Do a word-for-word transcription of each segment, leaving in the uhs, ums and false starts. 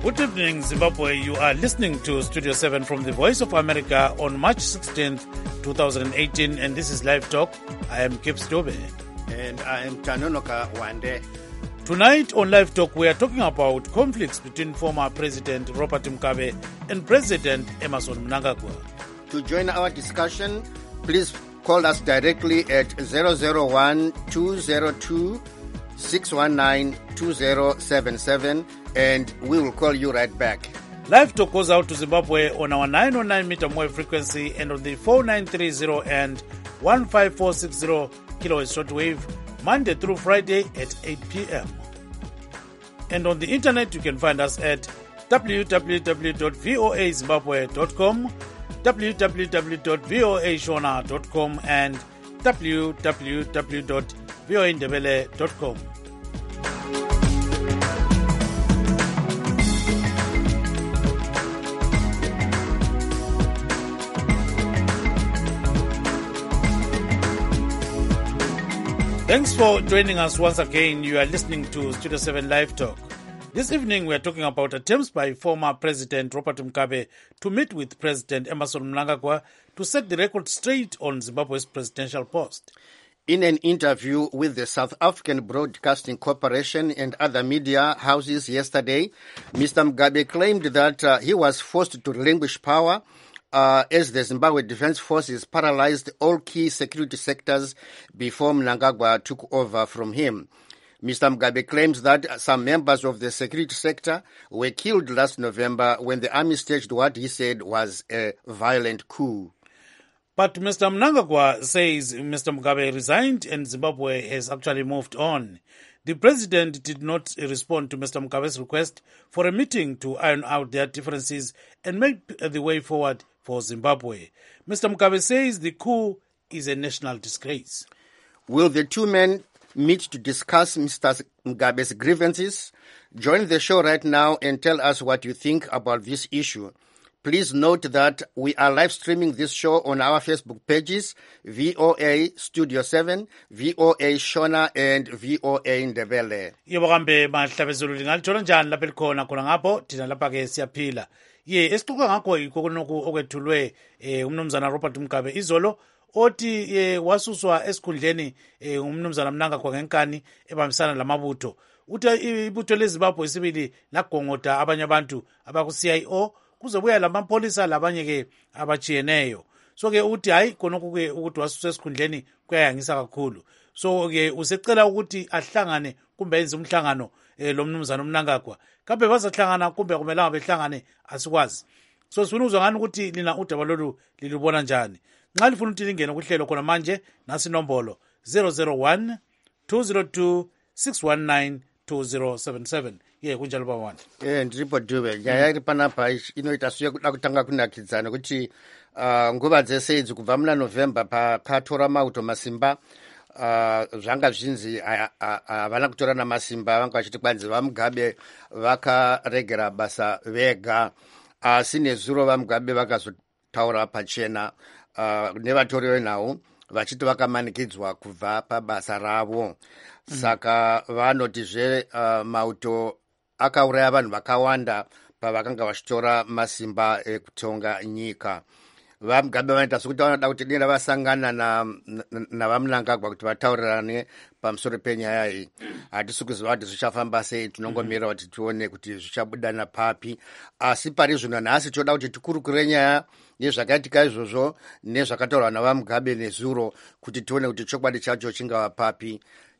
Good evening, Zimbabwe. You are listening to Studio seven from the Voice of America on March sixteenth, twenty eighteen, and this is Live Talk. I am Gibbs Dobe. And I am Tanonoka Wande. Tonight on Live Talk, we are talking about conflicts between former President Robert Mugabe and President Emmerson Mnangagwa. To join our discussion, please call us directly at zero zero one, two zero two, six one nine, two zero seven seven. And we will call you right back. Live Talk goes out to Zimbabwe on our nine oh nine meter wave frequency and on the four nine three zero and one five four six zero kilohertz shortwave, Monday through Friday at eight p.m. And on the internet, you can find us at w w w dot voa zimbabwe dot com, w w w dot voa shona dot com, and w w w dot voa ndebele dot com. Thanks for joining us once again. You are listening to Studio seven Live Talk. This evening we are talking about attempts by former President Robert Mugabe to meet with President Emmerson Mnangagwa to set the record straight on Zimbabwe's presidential post. In an interview with the South African Broadcasting Corporation and other media houses yesterday, Mister Mugabe claimed that uh, he was forced to relinquish power Uh, as the Zimbabwe Defense Forces paralyzed all key security sectors before Mnangagwa took over from him. Mister Mugabe claims that some members of the security sector were killed last November when the army staged what he said was a violent coup. But Mister Mnangagwa says Mister Mugabe resigned and Zimbabwe has actually moved on. The president did not respond to Mister Mugabe's request for a meeting to iron out their differences and make the way forward for Zimbabwe. Mister Mugabe says the coup is a national disgrace. Will the two men meet to discuss Mister Mugabe's grievances? Join the show right now and tell us what you think about this issue. Please note that we are live streaming this show on our Facebook pages, V O A Studio seven, V O A Shona, and V O A Ndebele. Yebo kambe mahlabezulu lingalitola njani lapha likhona khona ngapho thina lapha ke siyaphila. Ye esixoxa ngakho ikonoku okwethulwe eh umnumzana Robert Mugabe izolo othi eh wasuswa esikhundleni eh umnumzana Mnangagwa ngenkani ebambisana lamabutho. Uthi ibutho leZimbabwe sibili lagongota abanye abantu abaku C I O kuzobuya lamapholisa labanye ke abachiyeneyo. So ke uthi hayi khonokho ke ukuthi wasuswa esikhundleni kuyayangisa kakhulu. So ke usecela ukuthi ahlangane kumbe enze umhlangano eh lo mnumzana uMnangagwa. Kambe bazahlangana kumbe kumelanga behlangane asikwazi. So sifuna uzwa ngani ukuthi lina udaba lolu lilubona njani. Nxa lifuna ukuthi lingene kuhlelo khona manje nasi nombolo zero zero one, two zero two, six one nine, two zero seven seven. Ye kunjalo bawani. Eh ndiripo Dube. Nyaya iri panapa inoita suya kuda kutanga kunakidzana kuti uh, nguva dzese idzi kubva muna November pakatora mauto masimba uh, zvanga zvinzi havana kutora namasimba vanga vachiti kwanzi vaMugabe vakaregera basa vega asi uh, nezuro vaMugabe vakazotaura pachena uh, nevatori venhau vachiti vakamanikidzwa kubva pabasa ravo. Mm. Saka vanotizve uh, mauto akauraya vanhu vakawanda pavakanga vachitora masimba ekutonga nyika. VaMugabe vanoita sokuti vanoda kuti denda vasangana navaMnangagwa kuti vataurirane pamusoro penyaya iyi. Hatisi kuziva kuti zvichafamba sei, tinongomirira kuti tione kuti zvichabuda papi. Asi pari zvino nhasi toda kuti tikurukure nyaya yezvakaitika izvozvo nezvakataurwa navaMugabe nezuro kuti tione kuti chokwadi chacho chingava papi.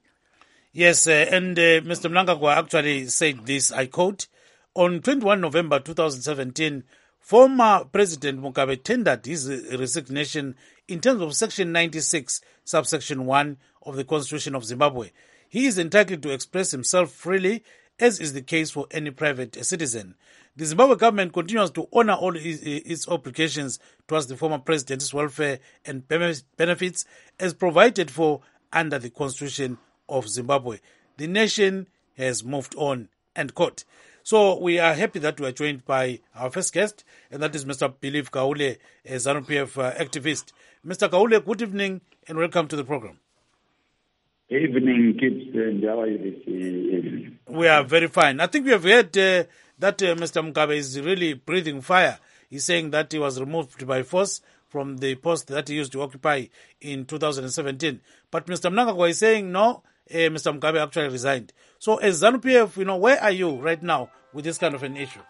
Yes, uh, and uh, Mister Mnangagwa actually said this, I quote, on twenty-first of November twenty seventeen, former President Mugabe tendered his resignation in terms of Section ninety-six, subsection one of the Constitution of Zimbabwe. He is entitled to express himself freely, as is the case for any private citizen. The Zimbabwe government continues to honor all its obligations towards the former president's welfare and benefits as provided for under the Constitution of Zimbabwe. The nation has moved on, end quote. So we are happy that we are joined by our first guest, and that is Mister Believe Kaule, a ZANU-P F uh, activist. Mister Kaule, good evening and welcome to the program. Evening, kids, and how are you this evening? We are very fine. I think we have heard uh, that uh, Mister Mugabe is really breathing fire. He's saying that he was removed by force from the post that he used to occupy in two thousand seventeen. But Mister Mnangagwa is saying no, uh, Mister Mugabe actually resigned. So as ZANU P F, you know, where are you right now with this kind of an issue?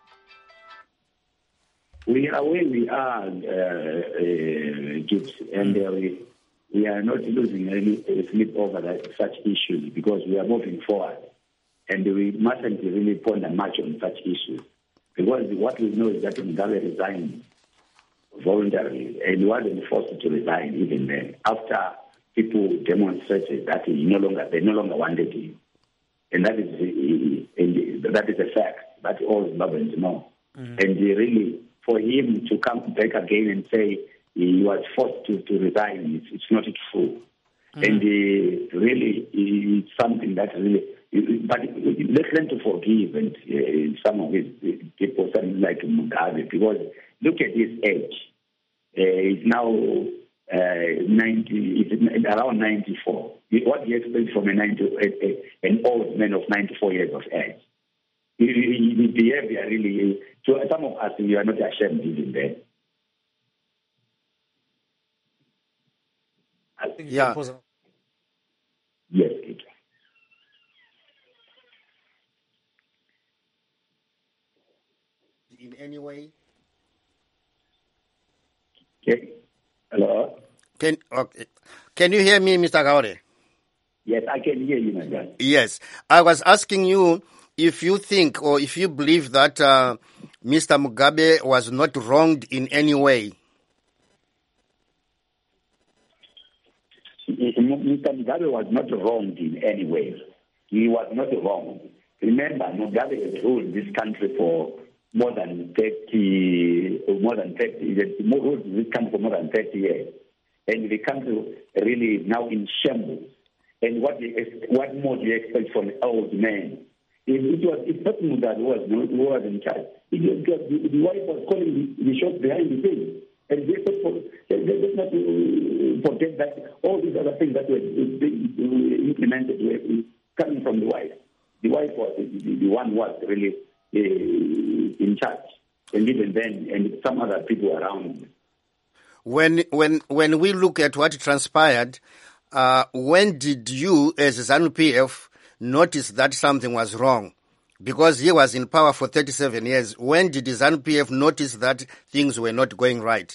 We are where we are, uh, uh, kids, and uh, we, we are not losing any sleep over that, such issues because we are moving forward. And we mustn't really ponder much on such issues. Because what we know is that Mugabe resigned voluntarily and he wasn't forced to resign even then. After people demonstrated that he no longer, they no longer wanted him. And that is, and that is a fact. That all Zimbabweans know. Mm-hmm. And really, for him to come back again and say he was forced to, to resign, it's, it's not true. Mm-hmm. And uh, really, it's something that really, but let's learn to forgive and uh, some of his people, something like Mugabe, because look at his age. Uh, he's now uh, ninety, it's around ninety-four. What do you expect from a ninety, a, an old man of ninety-four years of age? His behavior really, so some of us, we are not ashamed even then. Yeah. Yes, it. In any way? Okay. Hello? Can okay. Can you hear me, Mister Kaore? Yes, I can hear you, my God. Yes. I was asking you if you think or if you believe that uh, Mister Mugabe was not wronged in any way. Mister Mugabe was not wronged in any way. He was not wrong. Remember, Mugabe has ruled this country for more than thirty, more than thirty, ruled this country for more than thirty years, and the country really is now in shambles. And what do you, what more do you expect from an old man? It, it was it's not Mugabe who was who was in charge. It was the, the wife was calling the, the shots behind the scenes. And they let's not forget that all these other things that were being implemented were coming from the wife. The wife was the, the one who was really uh, in charge, and even then, and some other people around. When when when we look at what transpired, uh, when did you, as ZANU P F, notice that something was wrong? Because he was in power for thirty-seven years. When did the ZANU P F notice that things were not going right?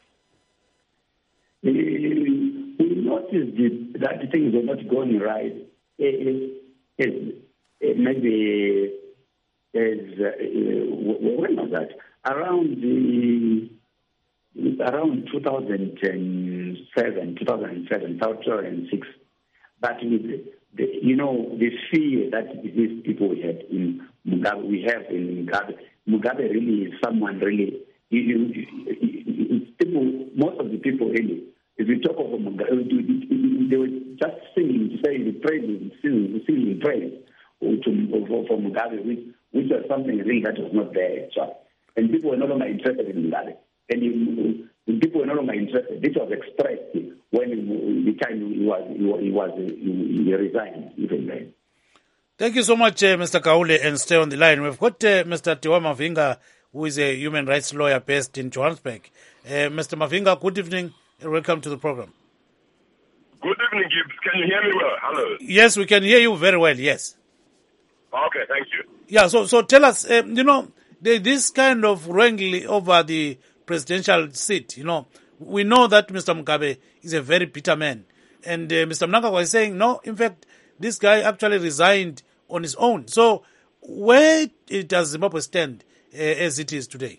Uh, we noticed it, that things were not going right. It, it, it maybe as uh, when was that? Around the around two thousand seven, two thousand seven, two thousand six. But with the, you know, the fear that these people had in Mugabe, we have in Mugabe. Mugabe really is someone really. You, you, you, people, most of the people really, if you talk of Mugabe, they were just singing to say the praise, singing, singing praise to, for, for Mugabe, which, which was something really that was not there. So, and people were no longer interested in Mugabe. And he, the people were no longer interested. This was expressed when he, the time he was he was, he, was, he, he resigned even then. Thank you so much, uh, Mister Kaule, and stay on the line. We've got uh, Mister Tiwa Mavinga, who is a human rights lawyer based in Johannesburg. Uh, Mister Mavinga, good evening and welcome to the program. Good evening, Gibbs. Can you hear me well? Hello. Yes, we can hear you very well. Yes. Okay, thank you. Yeah. So, so tell us, uh, you know, the, this kind of wrangling over the presidential seat, you know, we know that Mister Mugabe is a very bitter man. And uh, Mister Mnangagwa is saying, no, in fact, this guy actually resigned on his own. So where does Zimbabwe stand uh, as it is today?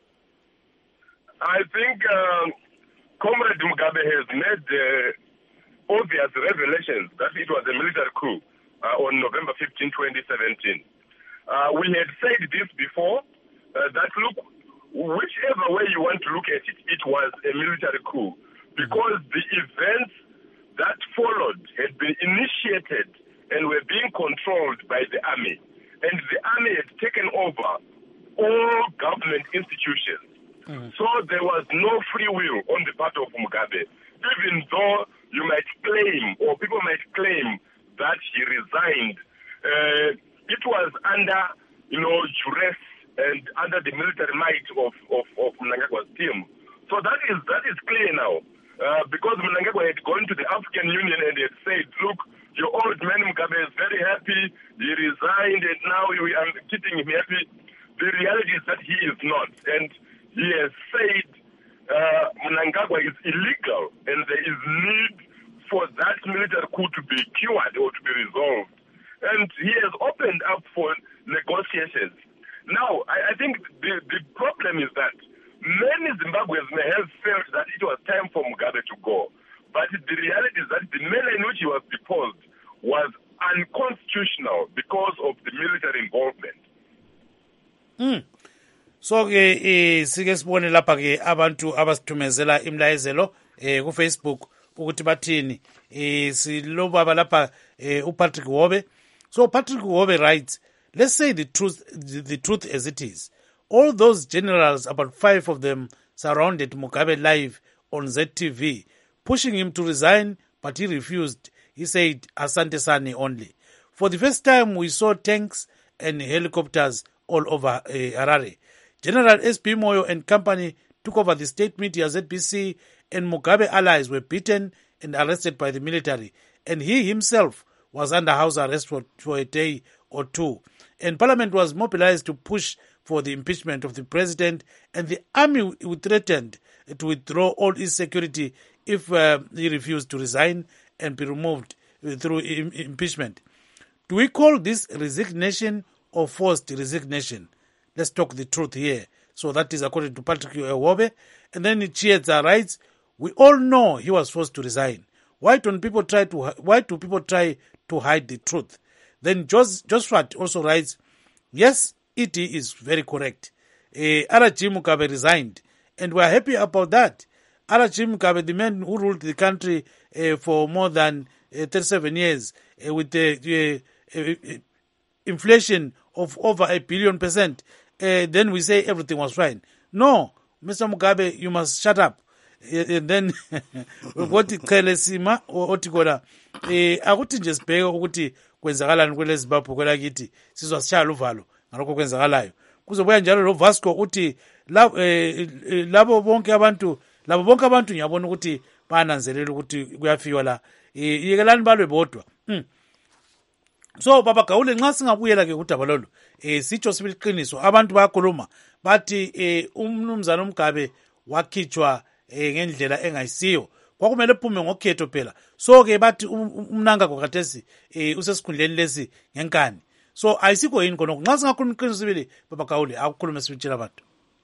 I think uh, Comrade Mugabe has made uh, obvious revelations that it was a military coup uh, on November fifteenth, twenty seventeen. Uh, we had said this before, uh, that look, whichever way you want to look at it, it was a military coup because the events that followed had been initiated and were being controlled by the army. And the army had taken over all government institutions. Mm-hmm. So there was no free will on the part of Mugabe, even though you might claim, or people might claim, that he resigned, uh, it was under, you know, duress and under the military might of, of, of Mnangagwa's team. So that is that is clear now. Uh, because Mnangagwa had gone to the African Union and had said, look, your old man Mugabe is very happy, he resigned and now we are keeping him happy. The reality is that he is not. And he has said uh, Mnangagwa is illegal and there is need for that military coup to be cured or to be resolved. And he has opened up for negotiations. Now, I, I think the, the problem is that many Zimbabweans may have felt that it was time for Mugabe to go. But the reality is that the manner in which he was deposed was unconstitutional because of the military involvement. Mm. So ke eh sike sibone lapha ke abantu abasithumezela imlayezelo eh ku Facebook ukuthi bathini eh silobaba lapha eh uPatrick Hobe. So Patrick Hobe writes, let's say the truth the, the truth as it is. All those generals, about five of them, surrounded Mugabe live on Z T V, pushing him to resign, but he refused. He said Asante Sane only. For the first time, we saw tanks and helicopters all over uh, Harare. General S P Moyo and company took over the state media Z B C, and Mugabe allies were beaten and arrested by the military. And he himself was under house arrest for, for a day or two. And parliament was mobilized to push for the impeachment of the president, and the army threatened to withdraw all its security if uh, he refused to resign and be removed through im- impeachment. Do we call this resignation or forced resignation? Let's talk the truth here. So that is according to Patrick Hobe. And then Chietza writes, we all know he was forced to resign. Why don't people try to why do people try to hide the truth? Then Jos, Joshua also writes, yes, E T is very correct. Uh, Araji Mugabe resigned, and we are happy about that. Araji Mugabe, the man who ruled the country uh, for more than uh, thirty-seven years, uh, with the uh, uh, inflation of over a billion percent, uh, then we say everything was fine. No, Mister Mugabe, you must shut up. Uh, and then what Kele Sima othi kona eh akuthi nje sibheke ukuthi kwenzakalani kwele Zimbabwe kwelakithi sizwa sishaya uvalo ngalokho kwenzakalayo kuzobuya njalo lo Vasco uthi labo bonke abantu labo bonke abantu ngiyabona ukuthi bananzelela ukuthi kuyafikwa la yekelani balwe bodwa. So baba Gawule nxa singabuyela ke udaba lolu eh sitsho sibiliqiniso abantu bayakhuluma bathi eh umnumzana uMgabe wakhitshwa eh ngendlela engayisiyo kwakumele uphume ngokhetho phela. So ke bathi umnanga kokhathesi eh usesikhundleni lesi ngenkani. So ayisikho yini khona nxa singakhuluma iqiniso sibili baba Gawule akukhulume sibitshela abantu.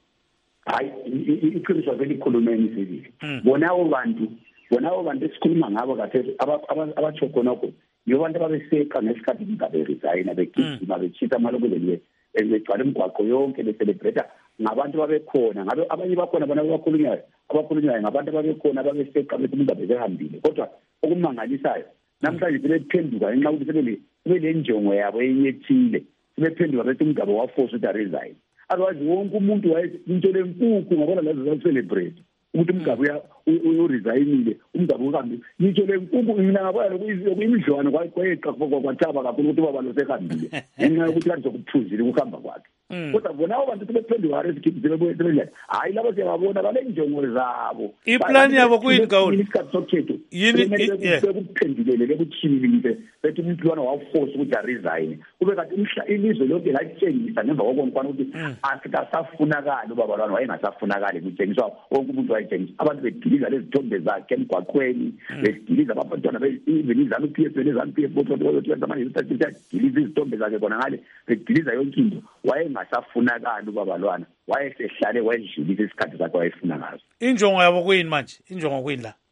Hayi iqiniso belikhulumeni sibili. Bona abantu bona abantu esikhuluma ngabo kathesi abatsho khona lokho yobantu ababeseqa ngesikhathi Mugabe resign begijima bechitha malokuzeliwe egcwala imigwaqo yonke becelebrate ngabantu babekhona ngabe abanye bakhona bona abakhulunywayo abakhulunywayo ngabantu ababekhona ababeseqa bethi Mugabe behambile kodwa okumangalisayo namhlanje sebephenduka ngenxa ukuthi sebele sebele njongo yabo enyethile sebephenduka bethi Mugabe waforce ukuthi resign otherwise wonke umuntu wayinto lenkukhu ngabona lazo za celebrate ukuthi Mugabe uyiresignile uMgabe uhambe ngisho lenkukhu mina ngabona lokuyimidlwana kwayeqa kwathaba kakhulu ukuthi baba lo sekambile ngenxa yokuthi kanti sokuphuzile ukuhamba kwakhe kodwa bona abantu sebephenduka arrest sebebuye sebele hayi labo siyababona bale njongo zabo iplan yabo kuyini Gawule yini bekuphendulele bekuthimile bethi umuntu lwana waforce ukuthi aresign kube kanti umhla ilizwe lonke latshengisa ngemva kokubona ukuthi asikasafunakala ubaba lwana wayengasafunakala kutshengiswa wonke umuntu wayetshengisa abantu bediliza lezithombe zakhe emgwaqweni bediliza abantwana beizana uP F nezana P F bonke abantu benza manje uthatha diliza izithombe zakhe kona ngale bediliza yonke into wayengasafunakala ubaba lwana wayesehlale wayedlulisa isikhathi sakhe wayefuna ngazo. Injongo yabo kuyini manje? Injongo kuyini la?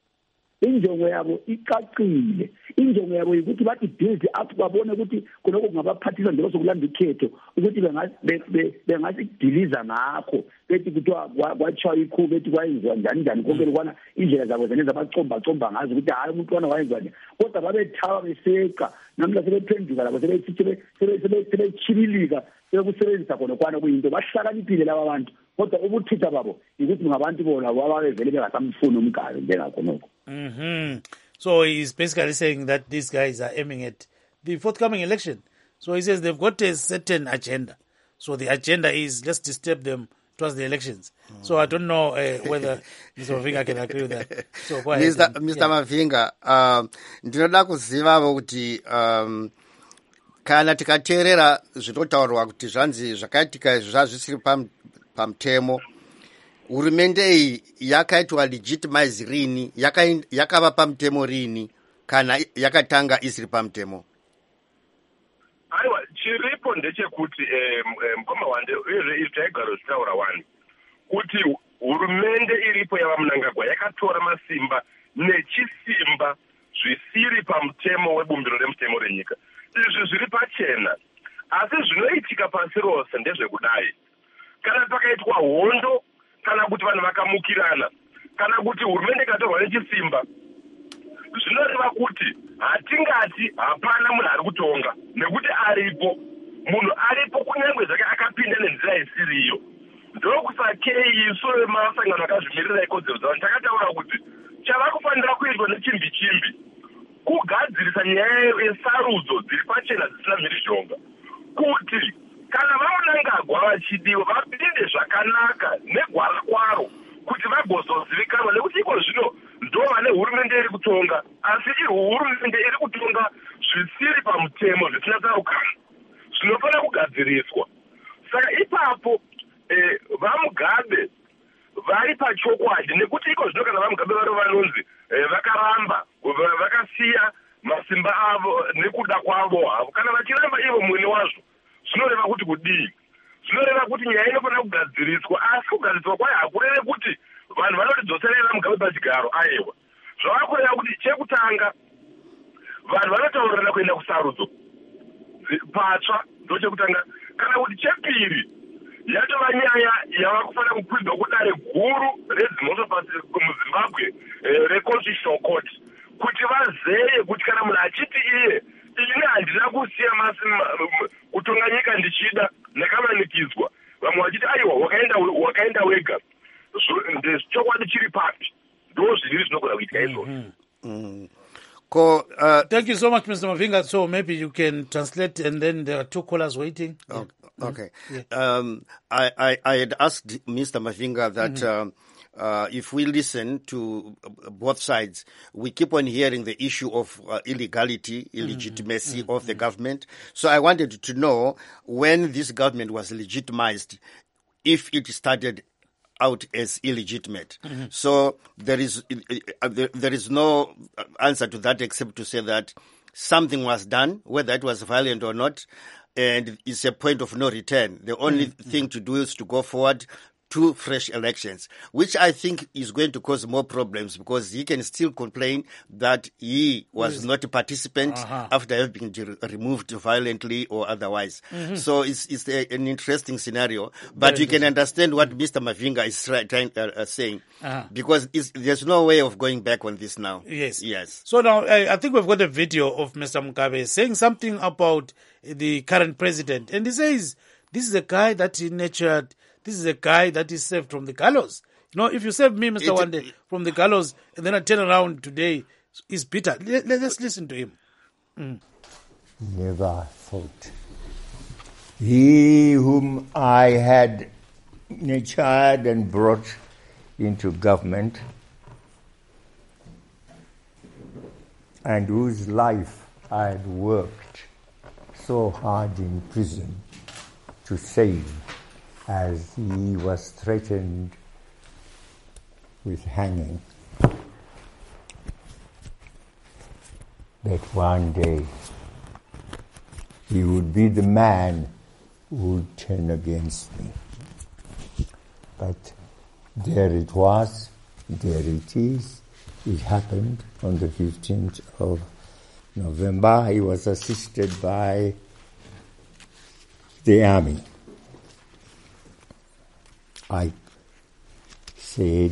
Injongo yabo icacile. Injongo yabo ukuthi bathi busy up babone ukuthi konke kungabaphathisa nje sokulanda ikhetho ukuthi bengasidiliza ngakho bethi kuthiwa kwatshwa ikhu bethi kwayenziwa njani njani konke lokwana indlela zabo zeneza abacomba comba ngazo ukuthi hayi umuntu wana wayenziwa njani kodwa babethawa beseqa namhla sebephenduka labo sebesithi sebechibilika sekusebenzisa khona kwana kuyinto bahlakaniphile laba abantu kodwa ubuthitha babo ukuthi ngabantu bona ababevele bengasamfuni uMgabe njengakho nokho. Mm-hmm. So he's basically saying that these guys are aiming at the forthcoming election. So he says they've got a certain agenda. So the agenda is let's disturb them towards the elections. Mm. So I don't know uh, whether Mister Mavinga can agree with that. So go ahead. Mister And, Mister yeah. Mavinga, um, ndinoda kuzivavo kuti um, kana tikateerera zvinotaurwa kuti zvanzi zvakaitika izvi zvazvisiri pamutemo, hurumende iyi yakaitwa legitimize rini, yakava pamutemo rini kana yakatanga isiri pamutemo? Aiwa, chiripo ndechekuti mukoma wande uyezve izvi taigara zvitaura wani kuti hurumende iripo yava Mnangagwa yakatora masimba nechisimba zvisiri pamutemo webumbiro remutemo renyika. Izvi zviri pachena, asi zvinoitika pasi rose ndezvekudai. Kana pakaitwa hondo, kana kuti vanhu vakamukirana, kana kuti hurumende ikatorwa nechisimba, zvinoreva kuti hatingati hapana munhu ari kutonga, nekuti aripo. Munhu aripo kunyange zvake akapinda nenzira isiriyo. Ndokusakei isu vemasangano akazvimirira ikodzero dzavanhu takataura kuti chava kufanira kuitwa nechimbi chimbi kugadzirisa nyaya yesarudzo dziri pachena dzisina mhirizhonga, kuti kana vaMnangagwa vachidiwa vapinde zvakanaka negwara kwaro kuti vagozozivikanwa, nekuti iko zvino ndo vane hurumende iri kutonga, asi hurumende iri kutonga zvisiri pamutemo zvisina tsarukano zvinofanira kugadziriswa. Saka ipapo eh, vaMugabe vari pachokwadi, nekuti iko zvino kana vaMugabe vari vanonzi eh, vakaramba vakasiya masimba avo nekuda kwavo havo, kana vachiramba ivo mwene wazvo zvinoreva kuti kudii? Zvinoreva kuti nyaya inofanira kugadziriswa, asi kugadziriswa kwayo hakureve kuti vanhu vanotidzoserera Mugabe pachigaro. Aiwa, zvava kureva kuti chekutanga vanhu vanotaurirana kuenda kusarudzo patsva, ndo chekutanga. Kana kuti chepiri yatova nyaya yava kufanira kukwidzwa kudare guru redzimhosva pasi muZimbabwe reconstitutional court, kuti vazeye kuti kana munhu achiti iye ini handina kusiya kutonga nyika ndichida ndakamanikidzwa, vamwe vachiti aiwa wakaenda wega, chokwadi chiri papi, ndo zviri zvinogona kuitika izvozvo. Ko, uh, Thank you so much, Mister Mavinga. So maybe you can translate, and then there are two callers waiting. Okay. Yeah. okay. Yeah. Um, I, I, I had asked Mister Mavinga that mm-hmm. uh, uh, if we listen to both sides, we keep on hearing the issue of uh, illegality, illegitimacy mm-hmm. of the government. So I wanted to know when this government was legitimized, if it started out as illegitimate. Mm-hmm. So there is uh, there, there is no answer to that except to say that something was done, whether it was violent or not, and it's a point of no return. The only mm-hmm. thing to do is to go forward to fresh elections, which I think is going to cause more problems because he can still complain that he was yes. not a participant uh-huh. after having been removed violently or otherwise. Mm-hmm. So it's, it's a, an interesting scenario, but Very you can understand what mm-hmm. Mister Mavinga is trying uh, uh, saying uh-huh. because it's, there's no way of going back on this now. Yes. Yes. So now I, I think we've got a video of Mister Mugabe saying something about the current president, and he says this is a guy that he nurtured. This is a guy that is saved from the gallows. You know, if you save me, Mister Wande, from the gallows, and then I turn around today, it's bitter. Let, let's listen to him. Mm. Never thought. He whom I had nurtured and brought into government, and whose life I had worked so hard in prison to save, as he was threatened with hanging, that one day he would be the man who would turn against me. But there it was, there it is. It happened on the fifteenth of November. He was assisted by the army. I said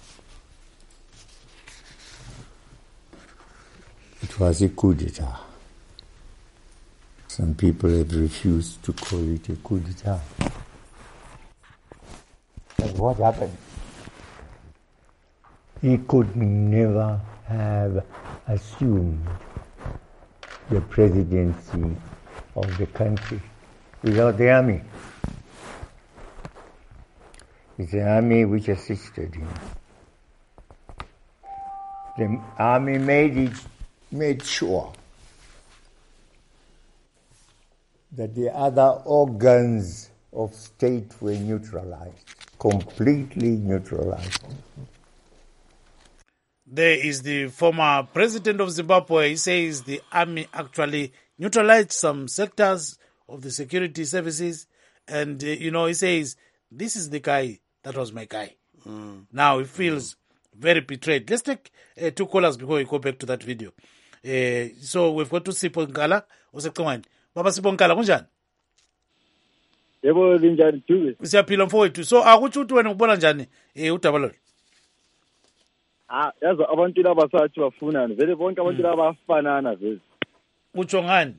it was a coup d'etat. Some people have refused to call it a coup d'etat. But what happened? He could never have assumed the presidency of the country without the army. It's the army which assisted him. The army made it, made sure that the other organs of state were neutralized, completely neutralized. There is the former president of Zimbabwe. He says the army actually neutralized some sectors of the security services. And, uh, you know, he says, this is the guy that was my guy. Mm. Now he feels very betrayed. Let's take uh, two callers before we go back to that video. Uh, so we've got to Sipho Nkala. Baba Sipho Nkala, kunjani? Yebo linjani Thubi? Siyaphila mfowethu. So akutsho ukuthi wena ubona njani eh udaba lolu? Ah, yazi abantu laba sathi bafunana. Vele bonke abantu laba bafanana vele. Utsho ngani?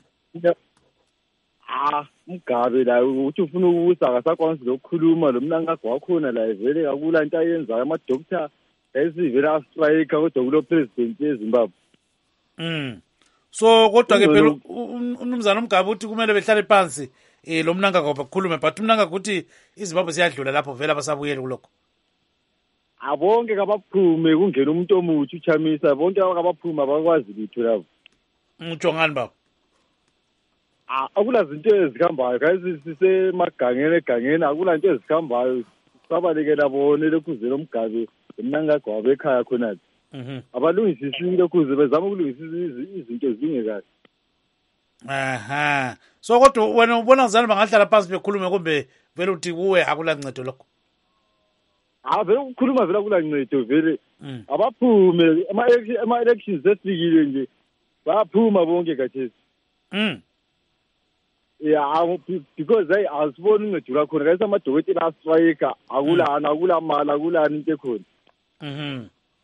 Ah, Mugabe la uthi ufuna ukusa akasakwanisi lokukhuluma lo mnanga kwakhona la vele akula into ayenzayo ama doctor esivela strike kodwa kulo president eZimbabwe. Mm. So kodwa ke phela umnumzana uMgabe uthi kumele behlale phansi eh lo mnanga ngoba kukhulume but umnanga ukuthi iZimbabwe siyadlula lapho vela basabuyele kuloko. Abonke kabaphume kungena umuntu omuthi uChamisa bonke abaphuma bakwazi litho lapho. Utsho ngani baba? Ah, akula zinto ezikhambayo guys sisemagangeni egangeni akula into ezikhambayo sabalekela bone lekuzela uMgabe emnanga gwabe ekhaya khona. Mhm. Abalungisisile kuze bezama ukulungisisa izinto zilunge kahle. Aha. So kodwa wena ubona ngizana bangahlala phansi bekhulume kumbe vele uthi kuwe akula ncedo lokho? Ah, vele ukukhuluma vele akula ncedo vele. Abaphume ama elections esikile nje. Baphuma bonke kathesi. Mm. Yeah, because they asiboni ngedula khona kayisa amadokotela astrike akulana akula mali akulana into ekhona. Mhm.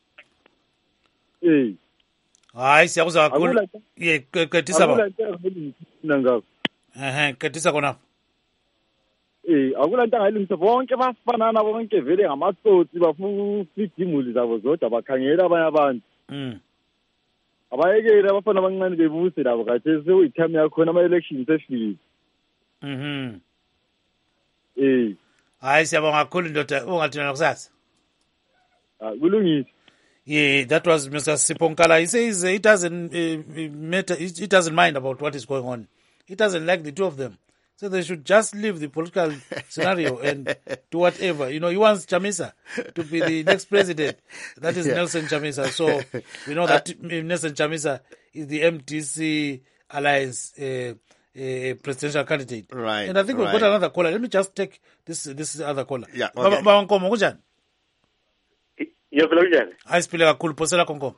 Eh. Hayi siyakuzwa kakhulu. Ye qedisa baba. Nangako. Eh qedisa khona. Eh, akula nto angayilungisa bonke bafanana bonke vele ngamatsotsi bafuna ukufida imuli zabo zodwa bakhangela abanye abantu. Mm. Abayekela abafana abancane bebuse labo kathi sewuyithami yakhona ama elections efikile. Mhm. Eh. Hayi siyabonga kakhulu ndoda ungathina kusasa. Ah, kulungile. Yeah, that was Mister Sipho Nkala. He says uh, it doesn't uh, matter. It, it doesn't mind about what is going on. He doesn't like the two of them. So they should just leave the political scenario and do whatever. You know, he wants Chamisa to be the next president. That is yeah. Nelson Chamisa. So we know that uh, Nelson Chamisa is the M D C Alliance uh, uh, presidential candidate. Right. And I think we've right. got another caller. Let me just take this this other caller. Yeah. Okay. Baba Nkomo kunjani? Yebo kunjani? Ayisiphile kakhulu phosela Nkomo.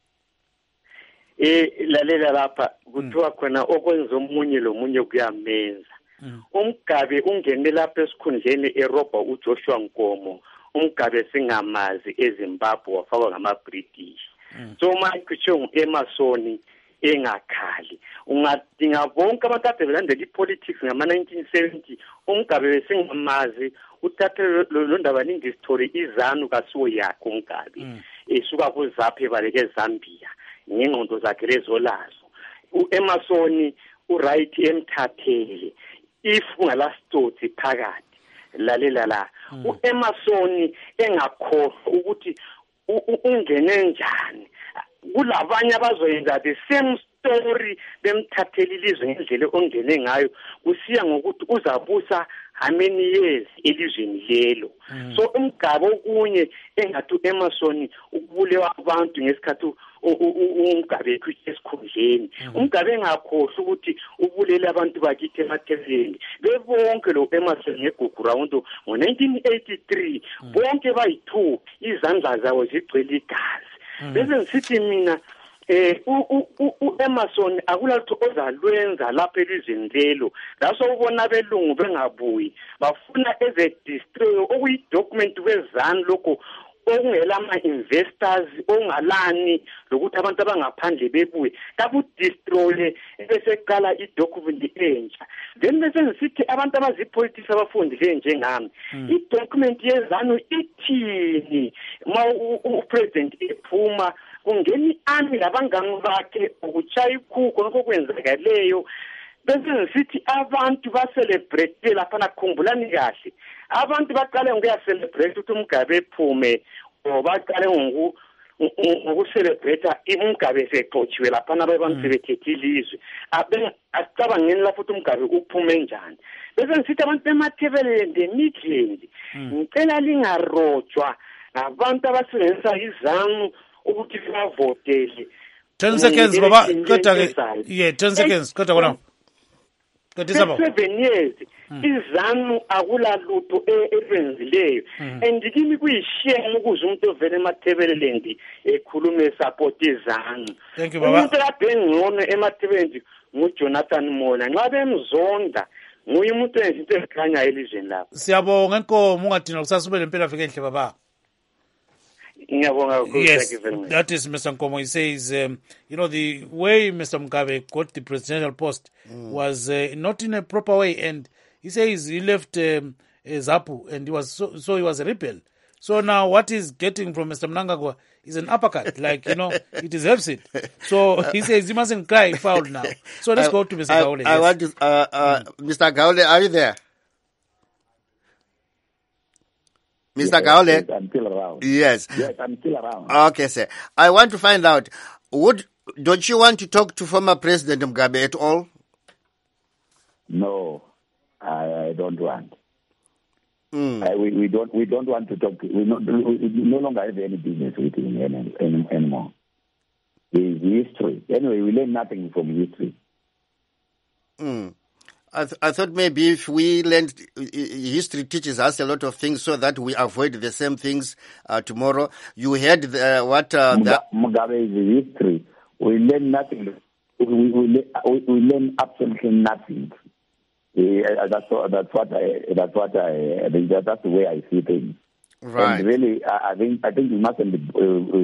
Eh lalela lapha kuthiwa khona okwenza omunye lo munye kuyamenza. UMgabe ungene lapha esikhundleni eRobha uJoshua Nkomo. UMgabe singamazi eZimbabwe wafakwa ngamaBritish. So manje kuthi eMasoni engakhali. Ungadinga bonke abantu ade belandela ipolitics ngama nineteen seventy uMgabe besingamazi uthathe lo ndaba ningi story izanu kasiwo yakhe uMgabe. Esuka kuZaphe baleke eZambia. Ngengqondo zakhe lezolazo. uEmmasoni uright emthathele. If ungalasitoti phakathi lalela la uEmmasoni engakhohlwa ukuthi ungene njani kulabanye abazoyenza the same story bemthathela ilizwe ngendlela ongene ngayo kusiya ngokuthi uzabusa how many years elizweni lelo. So uMgabe okunye engathi uEmmasoni ukubulewa abantu ngesikhathi uMgabe kwithi esikhundleni. uMgabe engakhohlwa ukuthi ubulele abantu bakithi emathezeni bebonke lo Emmasoni ngegugu round ngo nineteen eighty-three bonke bayi-two izandla zawo zigcwele igazi. Bese ngisithi mina eh uEmmasoni akulalutho ozalwenza lapha elizweni lelo laso ubona belungu bengabuyi bafuna eze destroy okuyi document wezani lokho okungela ama investors ongalani lokuthi abantu abangaphandle bebuye kabu destroy bese qala i document entsha. Then bese ngisithi abantu abazi politics abafundile njengami i document yezanu ithini ma u president ephuma kungeni ami labangani bakhe ukuchaya ikhuko nokho kwenzakaleyo bese ngisithi abantu ba celebrate lapha nakhumbulani kahle abantu baqale ngokuya celebrate ukuthi uMgabe ephume obaqale ngoku ngokucelebrate uMgabe sexotshiwe lapha nabantu sebethethilizwe abe asicabangeni lapho ukuthi uMgabe uphume njani bese ngisithi abantu bemathebelele ndemidleni ngicela lingarojwa abantu abasebenzisa izanu ukuthi bavotele ten seconds baba kodwa ke yeah ten seconds kodwa kona seven years izanu akulalutho ebenzileyo and kimi kuyishame ukuze umuntu ovele emathebelelendi ekhulume support izanu umuntu kade ngcono emathebelendi nguJonathan Mona nxa bemzonda nguye umuntu ezinto ezikhanya elizweni lapho. Siyabonga enkomo ungadina kusasa ube lempela veke enhle baba. Yes, that is Mister Nkomo. He says, um, you know, the way Mister Mugabe got the presidential post mm. was uh, not in a proper way, and he says he left um, uh, Zapu, and he was so, so he was a rebel. So now what he's getting from Mister Mnangagwa is an uppercut, like, you know, it deserves it. So he says he mustn't cry foul now. So let's I, go to Mister I, Gaule. I yes. want to, uh, uh, mm. Mister Gaule, are you there? Mister Yes, Gaule? yes, I'm still around. Yes. Yes, I'm still around. Okay, sir. I want to find out, would don't you want to talk to former President Mugabe at all? No, I, I don't want. Mm. I, we, we don't we don't want to talk. We, not, we, we no longer have any business with him any, any, anymore. His history. Anyway, we learn nothing from history. Mm. I, th- I thought maybe if we learned, history teaches us a lot of things so that we avoid the same things uh, tomorrow. You heard the, what... Uh, Muga- Mugabe's history. We learn nothing. We, we, we, we learn absolutely nothing. Uh, that's, that's what I, that's what I, that's the way I see things. Right. And really, I, I think, I think we mustn't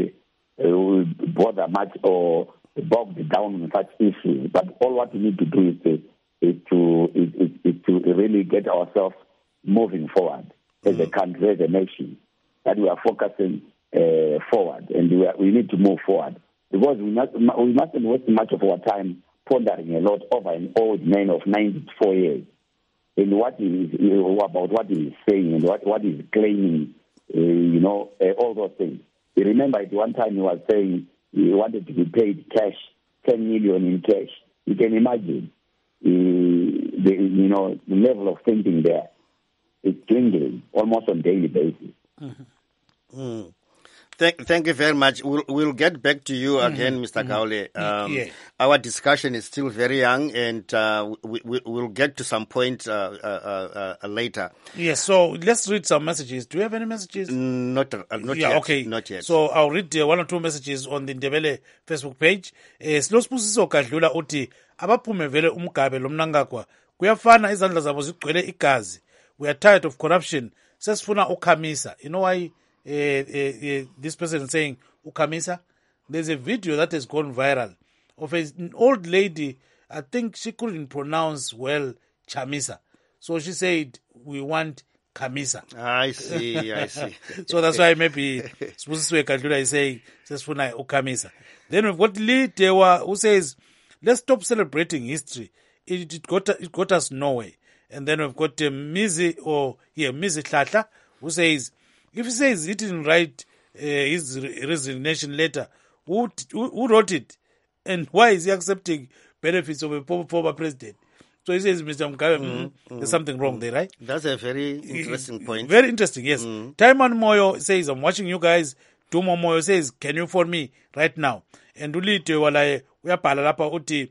uh, uh, bother much or bog down on such issues. But all what we need to do is to is to is, is, is to really get ourselves moving forward as mm. a country, as a nation, that we are focusing uh, forward, and we, are, we need to move forward because we must we mustn't waste much of our time pondering a lot over an old man of ninety-four years and what he is about what he is saying and what what he is claiming, uh, you know, uh, all those things. You remember at one time he was saying he wanted to be paid cash, ten million in cash. You can imagine. Uh, the, you know, the level of thinking there is dwindling almost on a daily basis. Mm-hmm. Mm. Thank, thank you very much. We'll, we'll get back to you again, mm-hmm. Mister Gaule. Um, yeah. Our discussion is still very young, and uh, we, we, we'll get to some point uh, uh, uh, later. Yes, so let's read some messages. Do you have any messages? Not, uh, not yeah, yet. Okay. Not yet. So I'll read uh, one or two messages on the Ndebele Facebook page. Eh, Silosibusiso Kadlula uthi abaphume vele uMgabe lo Mnangagwa kuyafana izandla zabo zigcwele igazi. We are tired of corruption. Sesifuna uKhamisa. You know why uh, uh, uh, this person is saying uKhamisa? There's a video that has gone viral of an old lady. I think she couldn't pronounce well Chamisa. So she said, we want Khamisa. I see, I see. So that's why maybe Sibusiswe Kadlula is saying, sesifuna uKhamisa. Then we've got Lee Dewa who says, let's stop celebrating history. It, it, got, it got us nowhere. And then we've got uh, Mizi, or yeah, Mizi Tlhatla, who says, if he says he didn't write uh, his resignation letter, who, who, who wrote it? And why is he accepting benefits of a former president? So he says, Mister Mugabe, mm, mm, there's something wrong mm. there, right? That's a very interesting point. Very interesting, yes. Mm. Taiman Moyo says, I'm watching you guys. Tumo Moyo says, can you phone me right now? And Ulite Walaye, we are Palalapa Uti,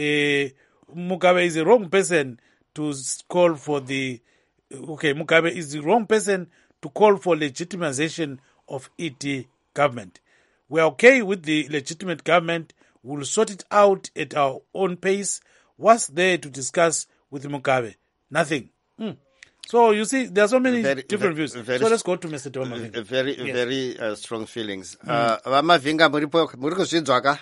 Mugabe is the wrong person to call for the, okay, Mugabe is the wrong person to call for legitimization of E D government. We are okay with the legitimate government. We'll sort it out at our own pace. What's there to discuss with Mugabe? Nothing. Mm. So you see, there are so many very, different very, views. Very, so let's go to Mister Doma. Very, yes. very uh, strong feelings. Vama vinga muripo muriko shinzwaka.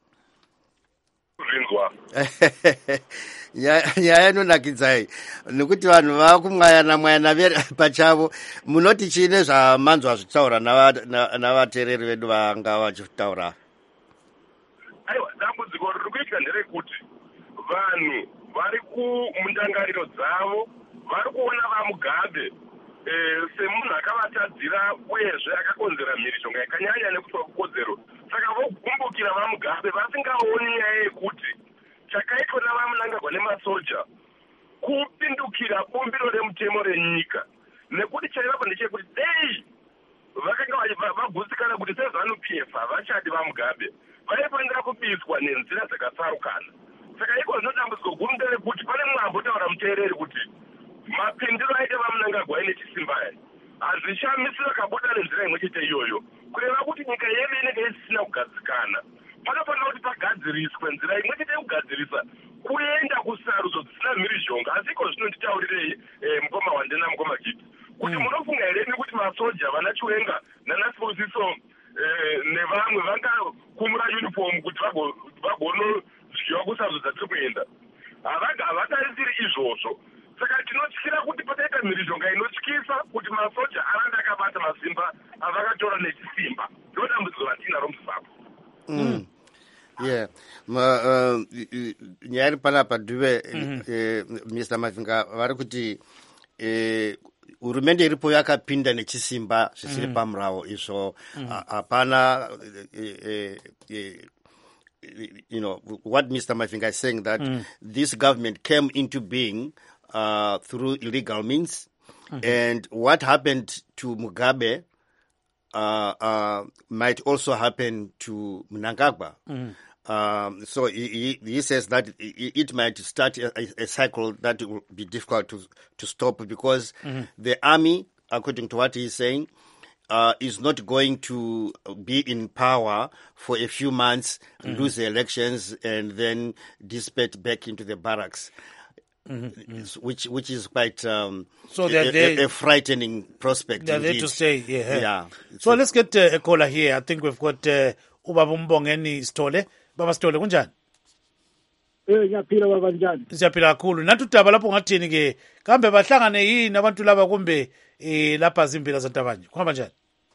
nyaya inonakidzai nekuti vanhu vakumwayana mwayana pachavo munoti chine zvamanzwa zvitaura navateereri vedu vanga vachitaura. nderekuti vanhu vari kumundangariro dzavo vari kuona vamugabe semunhu akavatadzira uyezve akakonzera mhirizhonga yakanyanya nekutwa kukodzero. Saka vogumbukira vamugabe vasingaoni nyaya yekuti chakaitwa navamunangagwa nemasoja kupindukira bumbiro remutemo renyika, nekuti chaivapo ndechekuti dei vakanga vagutsikana kuti sezanu P F havachadi vamugabe vaifanira kubiswa nenzira dzakatsarukana. Saka iko zvinodambudziko guru nderekuti pane mumwe ambotaura muteereri kuti mapindiro aite vamunangagwa ine chisimba aya hazvishamisi vakabuda nenzira imwe chete iyoyo, kureva kuti nyika yedu inenge isisina kugadzikana. Panofanira kuti pagadziriswe nzira imwe chete yekugadzirisa kuenda kusarudzo dzisina mhirizhonga. Asi iko zvinonditaurirei mukoma wandena mukoma Giti kuti munofunga here kuti masoja vana Chiwenga nana Sibusiso nevamwe vangakumura uniform kuti vagonodyiwa kusarudzo dzatiri kuenda? Havatarisiri izvozvo. Saka tinotyira kuti pataita mhirizhonga inotyisa kuti masoja arambe akabata masimba avakatora nechisimba. Ndiro dambudziko ratinaro muZimbabwe. Mm. Yeah, ma uh, nyari panapa duve mm -hmm. uh, Mister Mavinga vari kuti hurumende uh, iripo yakapinda nechisimba zvisiri mm -hmm. pamurao izvo hapana mm -hmm. uh, uh, uh, you know what Mister Mavinga is saying that mm -hmm. this government came into being uh, through illegal means mm -hmm. and what happened to Mugabe Uh, uh, might also happen to Mnangagwa. Mm. Um, so he, he says that it might start a, a cycle that will be difficult to to stop because mm-hmm. the army, according to what he's saying, uh, is not going to be in power for a few months, mm-hmm. lose the elections, and then dissipate back into the barracks. Mm-hmm. Which which is quite um, so a, they, a, a frightening prospect. They're there to stay. Yeah. yeah. So let's get uh, a caller here. I think we've got uh, Ubaba Mbongeni Sithole. Baba Sithole kunjani? Eh ngiyaphila baba njani? Siyaphila kakhulu. Nathi udaba lapho ngathini ke kambe bahlangane yini abantu laba kumbe eh lapha zimpila zatabanye. Kuhamba njani?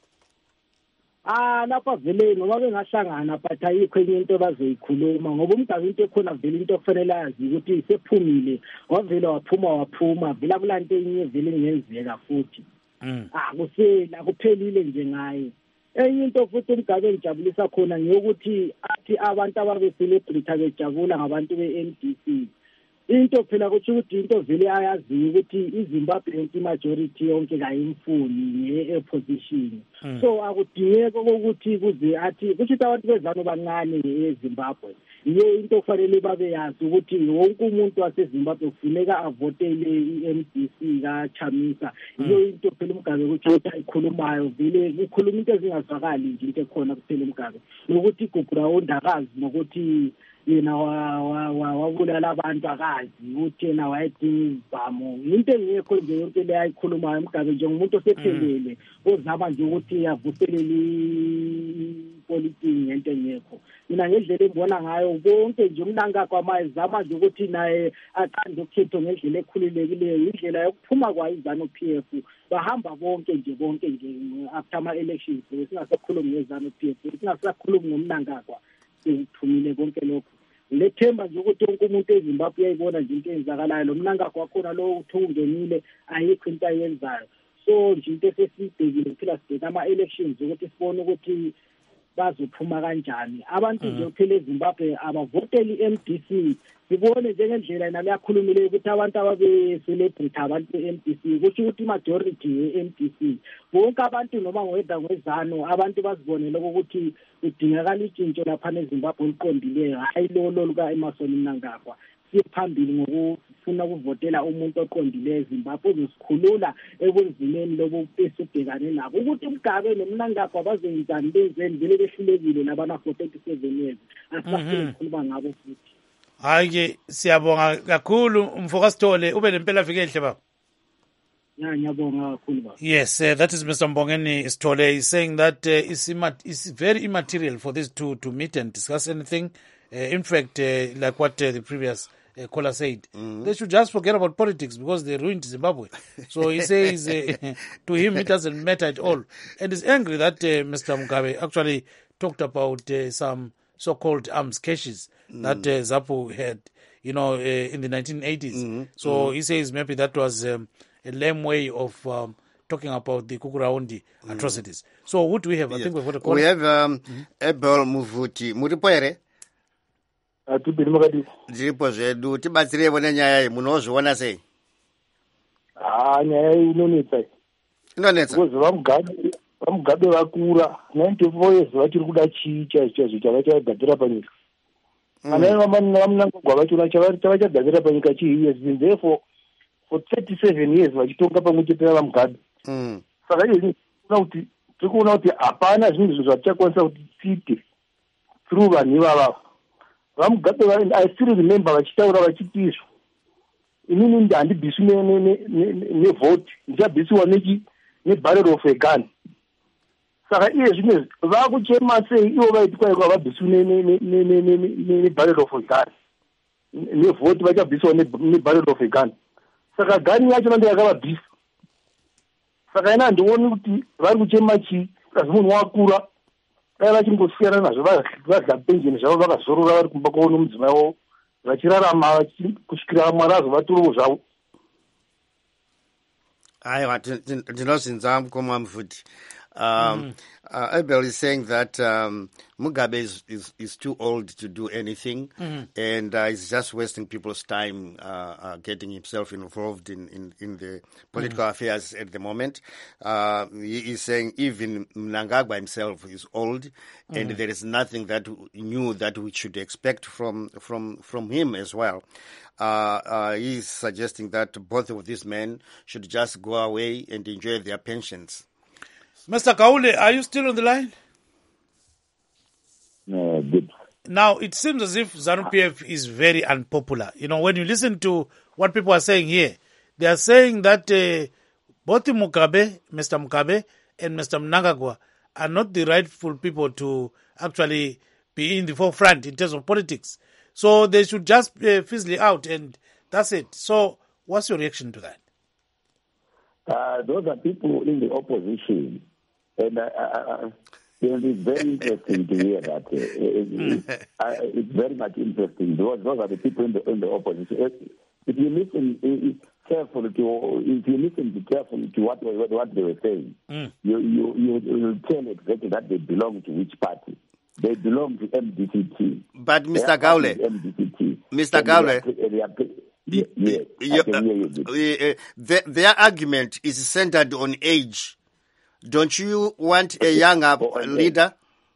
Ah lapha vele noma bengahlangana but ayikho enye into bazoyikhuluma ngoba umgaba into ekhona vele into okufanele azi ukuthi sephumile wavele waphuma waphuma vela kulanto enye vele ingenzeka futhi mm. ah kusela kuphelile nje ngaye. Enye into futhi umgaba engijabulisa khona ngiyokuthi athi abantu ababe celebrate bejabula ngabantu be-N D C. Into phela kuthi ukuthi into vele ayazi ukuthi iZimbabwe majority yonke kayimfuni ye-opposition. Mm. So akudingeka ukuthi kuze athi kuthi abantu bezano bancane eZimbabwe. Yiyo into okufanele babe yazi ukuthi wonke umuntu waseZimbabwe kufuneka avotele i-M D C kaChamisa. Yiyo into phela umgabe ukuthi ayikhulumayo vele ukhuluma into ezingazwakali nje into ekhona kuphela umgabe. Nokuthi igugura ondakazi nokuthi yena wabulala abantu akazi ukuthi yena wayedinga izibhamu into engekho nje yonke le ayikhulumayo umgabe njengomuntu osephelele ozama nje ukuthi avuselele politics ngento engekho. Mina ngendlela engibona ngayo bonke nje umNangagwa amayizama nje ukuthi naye aqande ukhetho ngendlela ekhululekileyo indlela yokuphuma kwa iZanu P F bahamba bonke nje bonke nje after ama elections singasakhulumi ngeZanu P F singasakhulumi ngomNangagwa sekuphumile konke lokho. Lethemba nje ukuthi wonke umuntu eZimbabwe uyayibona nje into eyenzakalayo lo mNangagwa wakhona lo uthi ungenile ayikho into ayenzayo. So nje into esesibhekile phela sibheka ama elections ukuthi sibone ukuthi bazophuma kanjani. Abantu nje phela eZimbabwe abavoteli i-M D C sibone njengendlela nalo yakhulumile ukuthi abantu ababe celebrate abantu be-M D C kusho ukuthi majority ye-M D C bonke abantu noma ngweda ngwezano abantu bazibonele ukuthi udingakala itshintsho lapha eZimbabwe liqondileyo hayi lolo luka Emmerson Mnangagwa. Siphambili ngokufuna ukuvotela umuntu oqondileyo eZimbabwe uzosikhulula ebunzimeni lobo esibhekane nabo ukuthi umgabe noMnangagwa bazoyenzani bezeni vele behlulekile labana for thirty-seven years asifuna ukukhuluma ngabo futhi. Hayi siyabonga kakhulu umfoka Sithole ube lempela vike ehle baba. Yeah, ngiyabonga kakhulu baba. Yes, uh, that is Mister Mbongeni Sithole. He's saying that uh, it's, it's very immaterial for these two to meet and discuss anything. Uh, in fact, uh, like what uh, the previous uh, caller said, mm-hmm. they should just forget about politics because they ruined Zimbabwe. So he says uh, to him it doesn't matter at all. And he's angry that uh, Mister Mugabe actually talked about uh, some so-called arms caches mm. that uh, ZAPU had, you know, uh, in the nineteen eighties. Mm-hmm. So mm-hmm. he says maybe that was um, a lame way of um, talking about the Kukuraundi mm. atrocities. So what do we have? I yes. think we've got a call. We have um, mm-hmm. Abel Muvuti. Muripo ere? Ndiripo zvedu. Tibatsirevo nenyaya iyi. Munozviona sei? Ah, nyaya iyi inonetsa. Inonetsa? Because vamugabe vamugabe vakura ninety-four years vachiri kuda chii chaizvo chavachagadzira panyika. Kana vamunangagwa vachona chavachagadzira panyika chii has been there for for thirty-seven years vachitonga pamwe chete navamugabe. Saka izvi kuti tiri kuona kuti hapana zvinhu izvo zvatichakwanisa kuti tiite through vanhu ivava. Vamugabe I still remember vachitaura vachiti izvo. Inini handibviswi nevhoti, ndichabvisiwa nebarrel of a gun. Saka iye zvimwe vakuchema sei ivo vaiti kwaiko havabviswi nebarrel of a gun. Nevhoti vachabvisiwa nebarrel of a gun. Saka gani yacho nando yakavabvisa. Saka ina handioni kuti vari kuchema chii, kasi munhu wakura dai vachingosiyana nazvo vadya penjeni zvavo vakazorora vari kumba kwavo nomudzimai wavo vachirarama kusvikira mwari azovatorowo zvavo. Aiwa, ndinozinza mukoma mfuti. Um, mm. uh, Abel is saying that um, Mugabe is, is, is too old to do anything mm. and uh, is just wasting people's time uh, uh, getting himself involved in, in, in the political mm. affairs at the moment. Uh, he is saying even Mnangagwa himself is old mm. and there is nothing that new that we should expect from, from, from him as well. Uh, uh, he is suggesting that both of these men should just go away and enjoy their pensions. Mister Kaule, are you still on the line? No, good. Now, it seems as if ZANU P F is very unpopular. You know, when you listen to what people are saying here, they are saying that uh, both Mugabe, Mister Mugabe, and Mister Mnangagwa are not the rightful people to actually be in the forefront in terms of politics. So they should just uh, fizzle out, and that's it. So what's your reaction to that? Uh, those are people in the opposition. And uh, uh, it is very interesting to hear that. Uh, it, it, uh, it's very much interesting because those are the people in the, in the opposition. If, if you listen carefully to, if you listen carefully to what what they were saying, mm. you you you you tell exactly that they belong to which party. They belong to M D C T. But Mister Gaule, M D C T. Mister Gaule. Yes, yes, you, uh, uh, the, their argument is centered on age. Don't you want a younger oh, leader?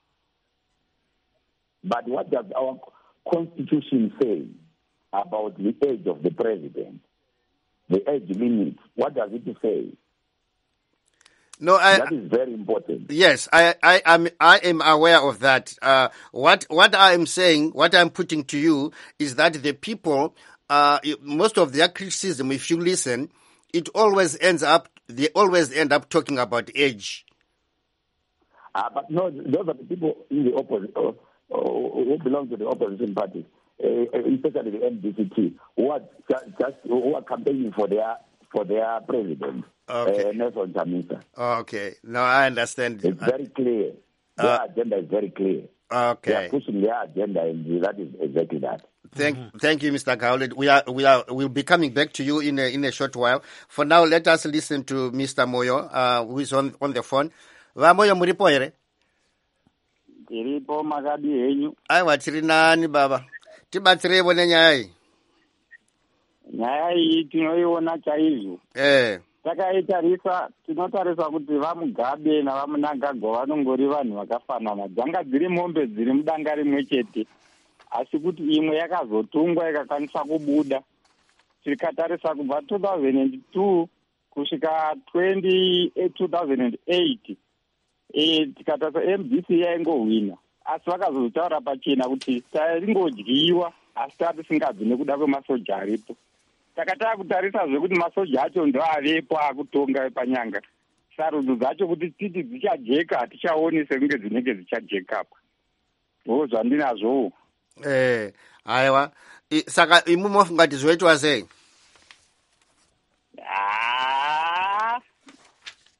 But what does our constitution say about the age of the president? The age limit. What does it say? No, I, that is very important. Yes, I, I am, I am aware of that. Uh, what, what I am saying, what I'm putting to you is that the people, uh, most of their criticism, if you listen, it always ends up, they always end up talking about age. Uh, but no, those are the people in the opposition, uh, uh, who belong to the opposition party, uh, especially the M D C T, who are just, just who are campaigning for their for their president. Okay. Uh, Nelson Chamisa. Okay. No, I understand. It's very clear. Their uh, agenda is very clear. Okay. They are pushing their agenda, and that is exactly that. Thank, mm-hmm. thank you, Mister Gaule. We are, we are, we'll be coming back to you in a, in a short while. For now, let us listen to Mister Moyo, uh, who is on, on the phone. Va Moyo muripo ere? Tiripo magadi henyu. Aiwa tiri nani baba? Tibatsirevo nenyaya iyi. Nyaya iyi tinoiona chaizvo. Eh. Takaitarisa, tinotarisa kuti vamugabe navamunangagwa vanongori vanhu vakafanana. Dzanga dziri mombe dziri mudanga rimwe chete. Asi kuti imwe yakazotungwa ikakwanisa kubuda. Tikatarisa kubva two thousand two kusvika two thousand eight. Eh, tikatarisa M D C yaingohwina. Asi vakazotaura pachena kuti taringodyiwa asi tatisingabvi nekuda kwemasoja aripo. Takataka kutarisa zvekuti masoja acho ndo avepo akutonga panyanga. Sarudzo dzacho kuti titi dzichajeka hatichaoni sekunge dzinenge dzichajekapa. Ndo zvandinazvo. Eh, aiwa. Saka imu mofunga kuti zvoitwa sei? Ah.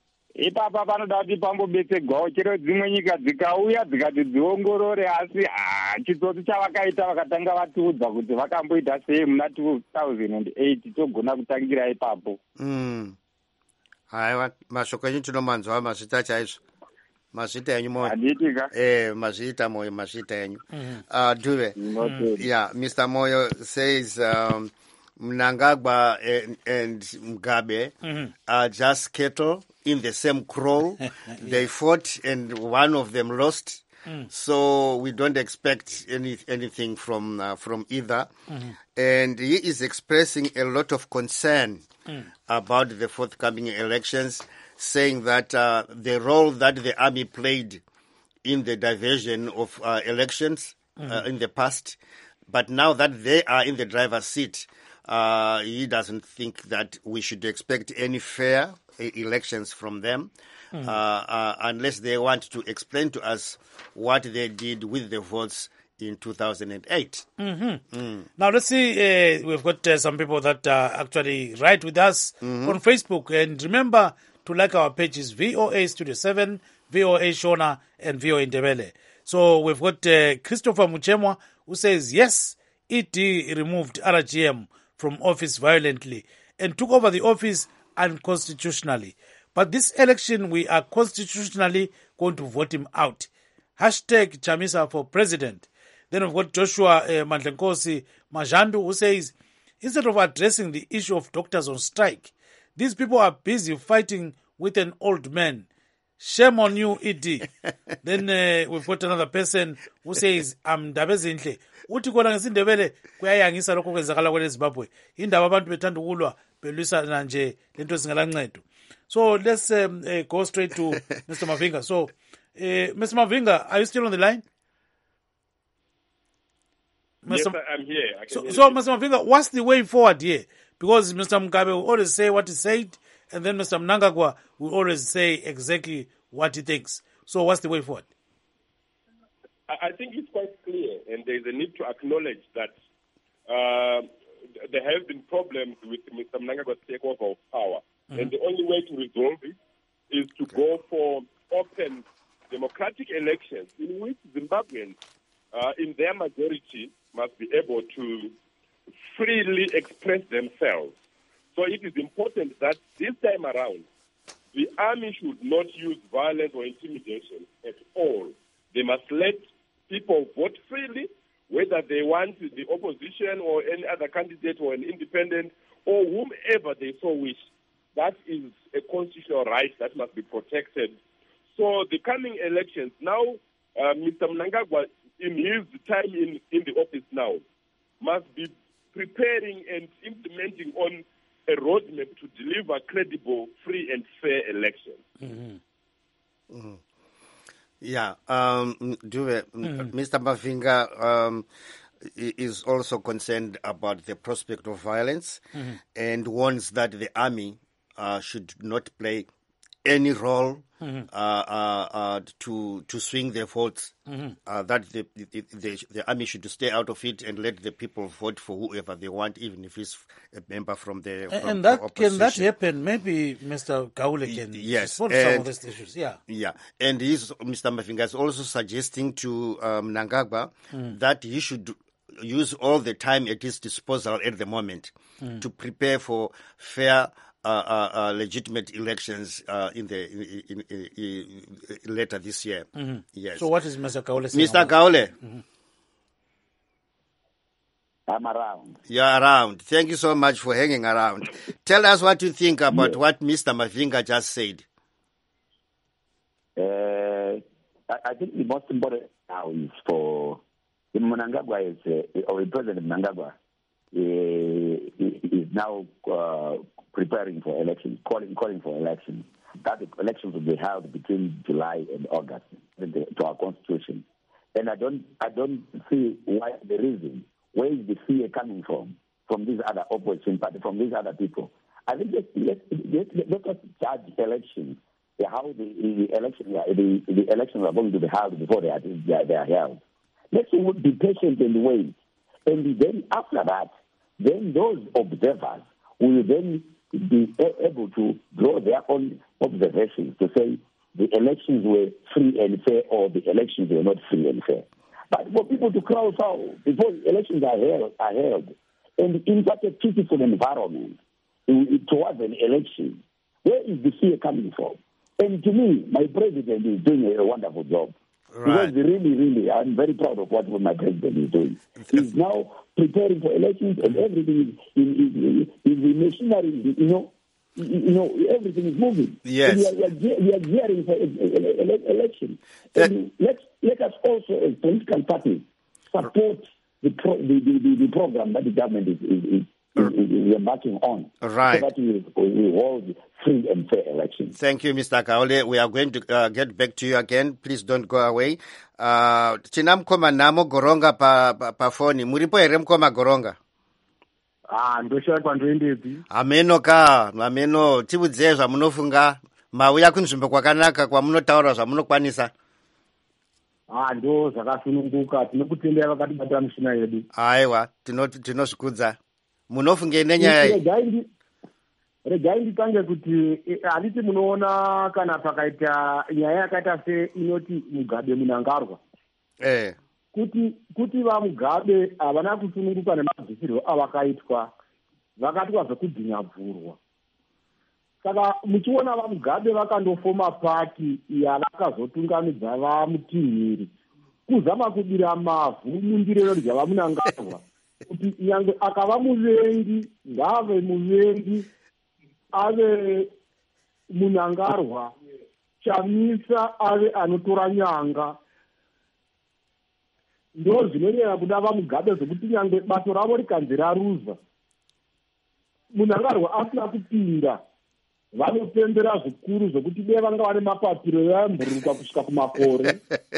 ipapa panoda kuti pambobetsegwawo chero dzimwe nyika dzikauya dzikati dziongorore asi chitsotsi chavakaita vakatanga vatiudza kuti vakamboita sei muna two thousand eight togona kutangira ipapo. Haiwa mashoko enyu tinomanzwa mazita chaizvo mazita enyu moyo eh mazita moyo mazita enyu uh Dube yeah Mister Moyo says um Mnangagwa and, and Mugabe mm-hmm. are just cattle in the same kraal. Yeah. They fought and one of them lost. Mm. So we don't expect any anything from uh, from either. Mm-hmm. And he is expressing a lot of concern mm. about the forthcoming elections, saying that uh, the role that the army played in the diversion of uh, elections mm-hmm. uh, in the past, but now that they are in the driver's seat, Uh, he doesn't think that we should expect any fair uh, elections from them mm. uh, uh, unless they want to explain to us what they did with the votes in two thousand eight. Mm-hmm. Mm. Now, let's see. Uh, we've got uh, some people that uh, actually write with us mm-hmm. on Facebook. And remember to like our pages, V O A Studio seven, V O A Shona, and V O A Ndebele. So we've got uh, Christopher Muchemwa, who says, yes, E D removed R G M from office violently and took over the office unconstitutionally. But this election, we are constitutionally going to vote him out. Hashtag Chamisa for president. Then we've got Joshua uh, Mandlenkosi Majandu, who says, instead of addressing the issue of doctors on strike, these people are busy fighting with an old man. Shame on you, E D. Then uh, we've got another person who says, I'm Dabezinhle. Uthi kona ngesindebele kuyayangisa lokho kwenzakala kwele Zimbabwe. Indaba abantu bethanda ukulwa belwisana nje lento singalancedo. So let's um, uh, go straight to Mister Mavinga. So uh, Mister Mavinga, are you still on the line? Mister Yes, I'm here. I can so, hear so you. Mister Mavinga, what's the way forward here? Because Mister Mugabe will always say what he said, and then Mister Mnangagwa will always say exactly what he thinks. So what's the way forward? I think it's quite clear, and there's a need to acknowledge that uh, there have been problems with Mister Mnangagwa's takeover of power. Mm-hmm. And the only way to resolve it is to go for open democratic elections in which Zimbabweans, uh, in their majority, must be able to freely express themselves. So it is important that this time around, the army should not use violence or intimidation at all. They must let people vote freely, whether they want the opposition or any other candidate or an independent or whomever they so wish. That is a constitutional right that must be protected. So the coming elections, now uh, Mister Mnangagwa, in his time in, in the office now, must be preparing and implementing on a roadmap to deliver credible, free and fair elections. Mm-hmm. Mm-hmm. Yeah, um, Dube, mm. Mister Mavinga um, is also concerned about the prospect of violence mm-hmm. and warns that the army uh, should not play any role mm-hmm. uh, uh, uh, to to swing their votes. Mm-hmm. Uh, that the, the, the the army should stay out of it and let the people vote for whoever they want, even if it's a member from the from and that the opposition. Can that happen? Maybe Mister Gaule can yes, solve and, some of these issues. Yeah, yeah, and he's, Mister Mavinga is also suggesting to um, Mnangagwa mm. that he should use all the time at his disposal at the moment mm. to prepare for fair. Uh, uh, uh, legitimate elections uh, in the in, in, in, in later this year. Mm-hmm. Yes. So what is Mister Gaule saying? Mister Gaule? Mm-hmm. I'm around. You're around. Thank you so much for hanging around. Tell us what you think about yes. what Mister Mavinga just said. Uh, I, I think the most important now is for Mnangagwa is uh, or President Mnangagwa uh, is now. Uh, preparing for elections, calling calling for elections. That the elections will be held between July and August to our constitution. And I don't I don't see why the reason, where is the fear coming from, from these other opposition parties, from these other people. I think let let let, let us judge elections, how the, the election the, the elections are going to be held before they are they are, they are held. Let's be patient and wait. And then after that, then those observers will then be able to draw their own observations to say the elections were free and fair or the elections were not free and fair. But for people to crowd foul before elections are held, are held and in such a peaceful environment towards an election, where is the fear coming from? And to me, my president is doing a wonderful job. Right. Because really, really, I'm very proud of what my president is doing. He's now preparing for elections and everything is in, in, in the machinery, you know, you know, everything is moving. Yes. So we, are, we, are, we are gearing for election. That, and let, let us also, as political parties, support the, pro, the, the, the, the program that the government is, is, is we are embarking on, right. so that we, we hold free and fair elections. Thank you, Mister Kaole. We are going to uh, get back to you again. Please don't go away. Uh, tina mkoma namo Goronga pa, pa, pa foni. Muripo ere mkoma Goronga? Ah, ndosha kwa ndoendezi. Ameno ka, ameno, tibudzee zva munofunga, mauya kunzvimbo kwakanaka kwa munotaura zva munokwanisa. Ah, ndo zvakasununguka, tinokutendera vakatibata mishina yedu. Aiwa, tinozvikudza. Munofunge nenyaya iyi? Regai nditange kuti handiti munoona kana pakaita nyaya yakaita se inoti Mugabe Munangarwa. Eh. Kuti kuti vaMugabe havana kusununguka nemabvisirwo avakaitwa, vakaitwa zvekudhinyabvurwa. Saka muchiona vaMugabe vakandofoma pati yavakazotungamidza vaMutinyiri kuzama kubira mavhu mundiriro ryavaMunangarwa. Kuti nyangwe akava muvengi ngave muvengi ave Munangarwa Chamisa ave anotora nyanga. Ndo zvinonyanya kuda vaMugabe zvokuti nyangwe bato ravo rikanzi raruza, Munangarwa asina kupinda, vanopembera zvikuru zvokuti dai vanga vane mapapiro yamburuka kusvika kumakore.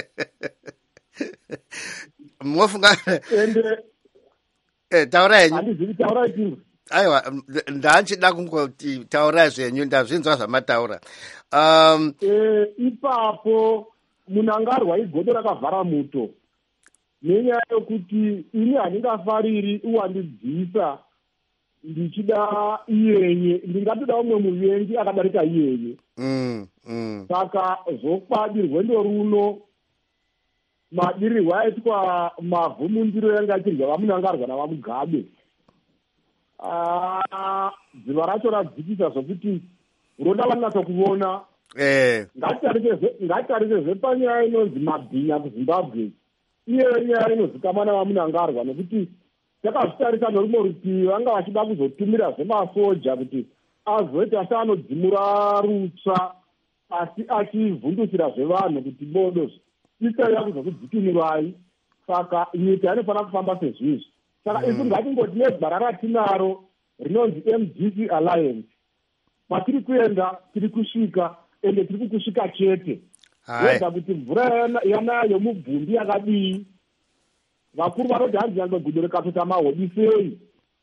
Mwofunga ende Eh, taura yenyu. Handizivi taura yenyu. Aiwa, ndanchida kungoti taura zvenyu, ndazvinzwa zvamataura. Um, eh, ipapo Munangarwa igodo rakavhara muto. Nenyaya yokuti ini handingafariri uwandidzisa ndichida iyenye, ndingatoda umwe muvengi akadarika iyenye. Mm, mm. Saka zvokwadi rwendo runo madirirwo aitwa mavhu mundiro yanga achirya vaMunangarwa navaMugabe. Ah, dziva racho radzikisa zvokuti roda vanatsa kuona. Eh. Ngatitarisa panyaya inonzi mabhinya kuZimbabwe. Iyo nyaya inozikamana vaMunangarwa nekuti takazvitarisa norumwe rutivi vanga vachida kuzotumira zvemasoja kuti azoita seanodzimura rutsva asi achivhundusira zvevanhu kuti bodo isarira kuzokudzikimirai. Saka nyika inofanira kufamba sezvizvi. Saka isu ngatingoti nebhara ratinaro rinonzi M D C Alliance, patiri kuenda tiri kusvika ende tiri kukusvika chete. Weza kuti mvura yanayo mubvumbi yakadii, vakuru vanoti hanzi nyangwe gudo rekatota mahodisei,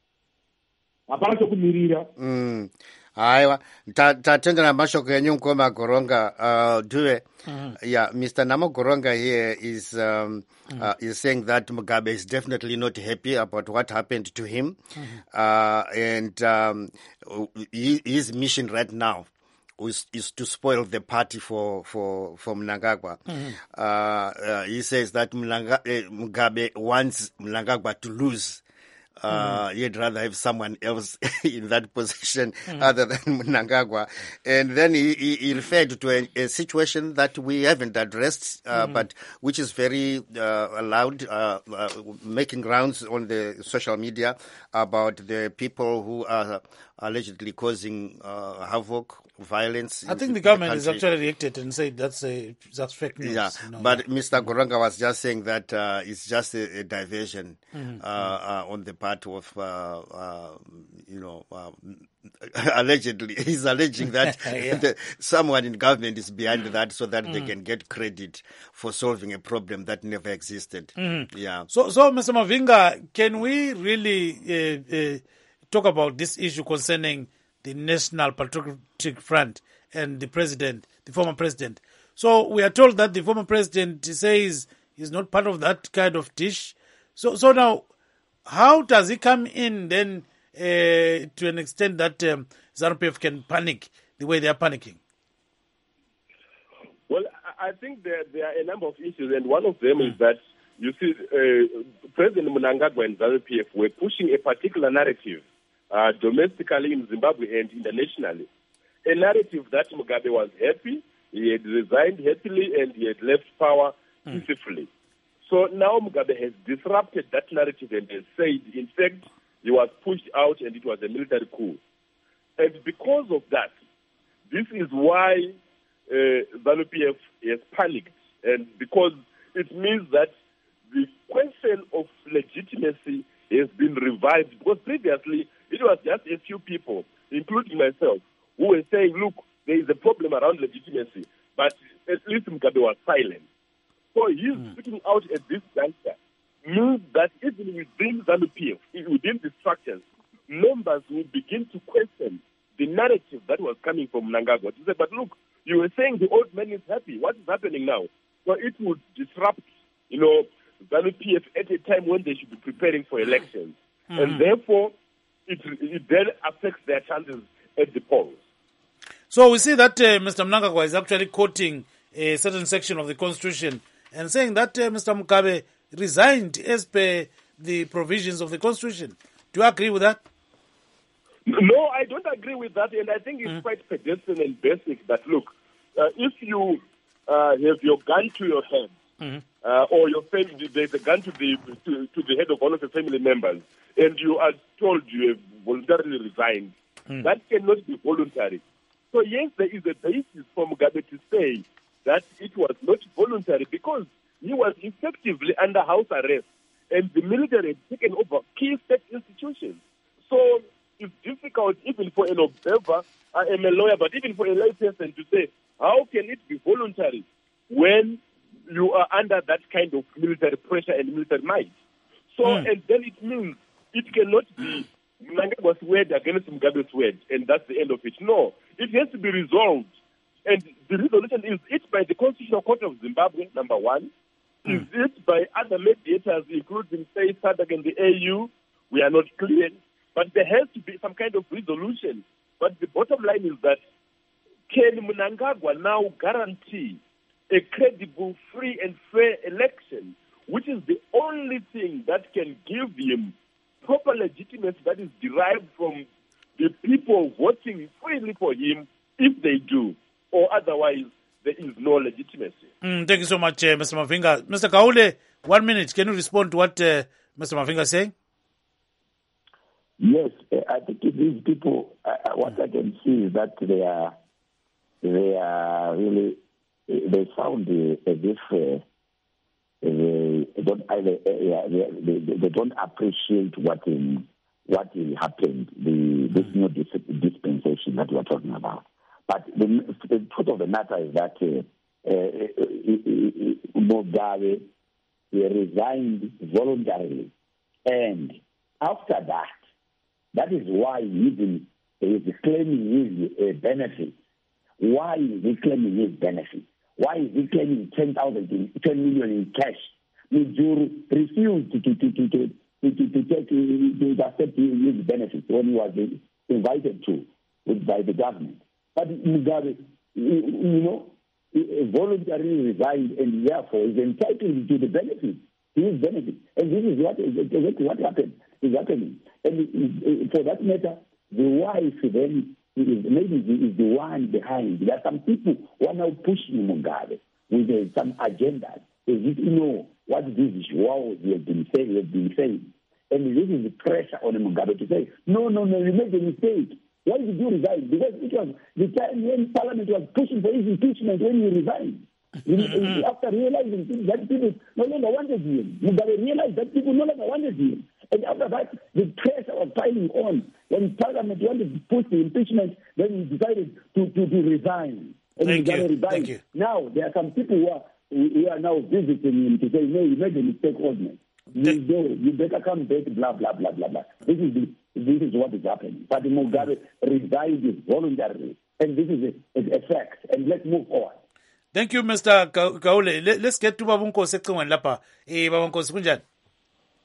hapana chokumirira. Mm. Aiwa, tatendera mashoko enyu mukoma Goronga. Uh, Dube, mm-hmm. yeah, Mister Namo Goronga here is um, mm-hmm. uh, is saying that Mugabe is definitely not happy about what happened to him, mm-hmm. uh, and um, he, his mission right now is, is to spoil the party for for for Mnangagwa. Mm-hmm. Uh, uh, he says that Mnanga, uh, Mugabe wants Mnangagwa to lose. Uh, mm. He'd rather have someone else in that position mm. other than Mnangagwa. And then he, he, he referred to a, a situation that we haven't addressed, uh, mm. but which is very uh, loud, uh, uh, making rounds on the social media about the people who are allegedly causing uh, havoc, violence. I think the government has actually reacted and said that's a that's fake news. Yeah, you know, but yeah. Mister Goronga was just saying that uh, it's just a, a diversion mm-hmm. uh, uh, on the part of, uh, uh, you know, uh, allegedly. He's alleging that yeah. the, someone in government is behind that so that mm. they can get credit for solving a problem that never existed. Mm-hmm. Yeah. So, so Mister Mavinga, can we really uh, uh, talk about this issue concerning the National Patriotic Front and the president, the former president? So we are told that the former president says he's not part of that kind of dish. So, so now, how does he come in then uh, to an extent that um, ZANU-P F can panic the way they are panicking? Well, I think there, there are a number of issues, and one of them mm. is that, you see, uh, President Mnangagwa and ZANU-P F were pushing a particular narrative uh, domestically in Zimbabwe and internationally. A narrative that Mugabe was happy, he had resigned happily, and he had left power mm. peacefully. So now Mugabe has disrupted that narrative and has said, in fact, he was pushed out and it was a military coup. And because of that, this is why uh, ZANU-P F has panicked. And because it means that the question of legitimacy has been revived. Because previously, it was just a few people, including myself, who were saying, look, there is a problem around legitimacy. But at least Mugabe was silent. So his mm. speaking out at this juncture means that even within ZANU-P F, within the structures, members will begin to question the narrative that was coming from Mnangagwa. To say, but look, you were saying the old man is happy. What is happening now? So it would disrupt, you know, ZANU-P F at a time when they should be preparing for elections. Mm-hmm. And therefore, it, it then affects their chances at the polls. So we see that uh, Mister Mnangagwa is actually quoting a certain section of the Constitution and saying that uh, Mister Mugabe resigned as per the provisions of the Constitution. Do you agree with that? No, I don't agree with that, and I think it's mm. quite pedestrian and basic that, look, uh, if you uh, have your gun to your head, mm. uh, or your family, there's a gun to the to, to the head of one of your family members, and you are told you have voluntarily resigned, mm. that cannot be voluntary. So yes, there is a basis for Mugabe to say that it was not voluntary because he was effectively under house arrest, and the military had taken over key state institutions. So it's difficult even for an observer, I am a lawyer, but even for a layperson to say, how can it be voluntary when you are under that kind of military pressure and military might? So, mm. and then it means it cannot be Mnangagwa's word against Mugabe's word, and that's the end of it. No, it has to be resolved. And the resolution is it by the Constitutional Court of Zimbabwe, number one. Mm. Is it by other mediators, including, say, SADC and the A U? We are not clear. But there has to be some kind of resolution. But the bottom line is that can Mnangagwa now guarantee a credible, free and fair election, which is the only thing that can give him proper legitimacy that is derived from the people voting freely for him, if they do, or otherwise there is no legitimacy. Mm, thank you so much, uh, Mister Mavinga. Mister Kaule, one minute. Can you respond to what uh, Mister Mavinga is saying? Yes, I think these people, uh, what I can see is that they are, they are really, they sound uh, as if uh, they don't either, uh, they, they, they don't appreciate what in, what will happen, the this new dispensation that we are talking about. But the, the truth of the matter is that uh, uh, Mugabe resigned voluntarily, and after that, that is why he even is claiming his uh, benefit. Why is he claiming his benefit? Why is he claiming ten thousand, ten million in cash? Mijuru refused to to to to to, to, to take to accept his benefit when he was invited to by the government. But Mugabe, you know, voluntarily resigned, and therefore is entitled to the benefit, his benefit. And this is what exactly what happened is happening. And for that matter, the wife then is maybe is the one behind. There are some people who are now pushing Mugabe with uh, some agendas. As if you know what these wows have been saying, have been saying. And this is the pressure on Mugabe to say, no, no, no, you made a mistake. Why did you resign? Because it was the time when Parliament was pushing for his impeachment when he resigned. Mm-hmm. After realizing that people no longer wanted him, Mugabe realized that people no longer wanted him. And after that, the pressure was piling on. When Parliament wanted to push the impeachment, then he decided to, to, to resign. And Thank Mugabe you. resigned. Thank you. Now, there are some people who are, who are now visiting him to say, no, you made a mistake, old man. You, know, you better come back, blah, blah, blah, blah, blah. This is, the, this is what is happening. But Mugabe resigned voluntarily. And this is a, a, a fact. And let's move forward. Thank you, Mister Kaule. Let's get to Babunkosi Ecingweni lapha. Eh, Babunkosi kunjani?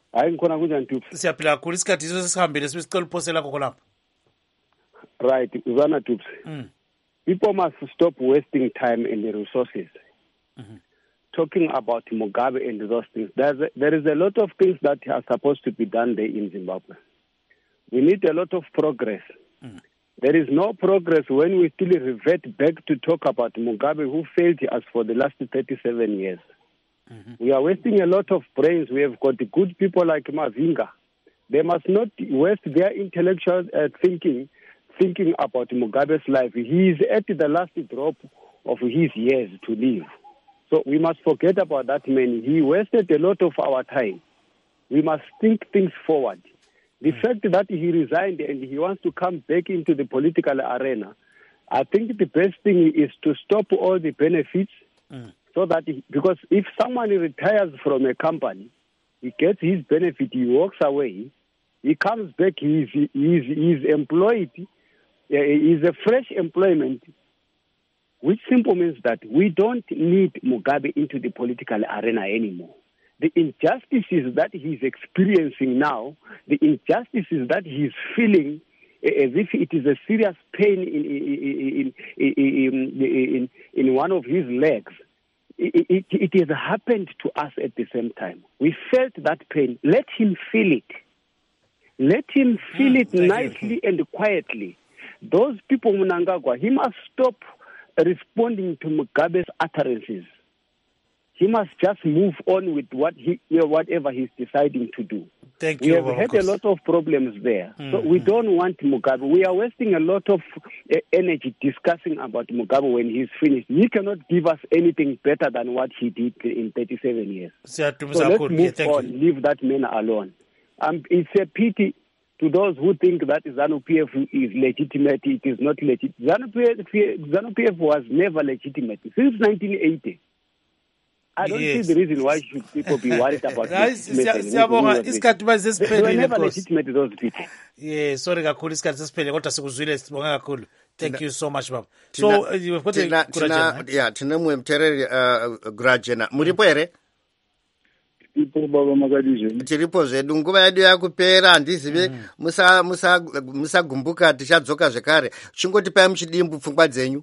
hayi ngikhona kunjani Tubes? Siyaphila kakhulu isikhathi iso sesihambile sibe sicela uphosela khona lapha. Right, uzana Tubes. Mm. People must stop wasting time and resources. Mm-hmm. Talking about Mugabe and those things. There's a, there is a lot of things that are supposed to be done there in Zimbabwe. We need a lot of progress. Mm. There is no progress when we still revert back to talk about Mugabe, who failed us for the last thirty-seven years. Mm-hmm. We are wasting a lot of brains. We have got good people like Mavinga. They must not waste their intellectual uh, thinking thinking about Mugabe's life. He is at the last drop of his years to live. So we must forget about that man. He wasted a lot of our time. We must think things forward. The mm. fact that he resigned and he wants to come back into the political arena, I think the best thing is to stop all the benefits mm. so that, he, because if someone retires from a company, he gets his benefit, he walks away, he comes back, he is, he is, he is employed, he is a fresh employment, which simply means that we don't need Mugabe into the political arena anymore. The injustices that he's experiencing now, the injustices that he's feeling as if it is a serious pain in in in, in, in one of his legs, it, it, it has happened to us at the same time. We felt that pain. Let him feel it. Let him feel mm, it nicely you. and quietly. Those people, Mnangagwa, he must stop responding to Mugabe's utterances. He must just move on with what he, whatever he's deciding to do. Thank we you. We have had a lot of problems there. Mm-hmm. So we don't want Mugabe. We are wasting a lot of uh, energy discussing about Mugabe when he's finished. He cannot give us anything better than what he did in thirty-seven years. So let's move Thank on. You. Leave that man alone. Um, it's a pity to those who think that ZANU-P F is legitimate. It is not legit. ZANU-P F was never legitimate since nineteen eighty. I don't yes. see the reason why should people be worried about this. Siyabonga isikhathi bazesiphelile. They were never legitimate, those people. Yeah, sorry kakhulu isikhathi sesiphelile kodwa sikuzwile sibonga kakhulu. Thank you so much baba. So uh, you've got tina, a tina, yeah, tina mwe mtereri uh, Grajena. Muripo ere? Ipo baba makadije. Tiripo zvedu nguva yedu yakupera handizive mm. musa musa musagumbuka tichadzoka zvekare. Chingotipai muchidimbu pfungwa dzenyu.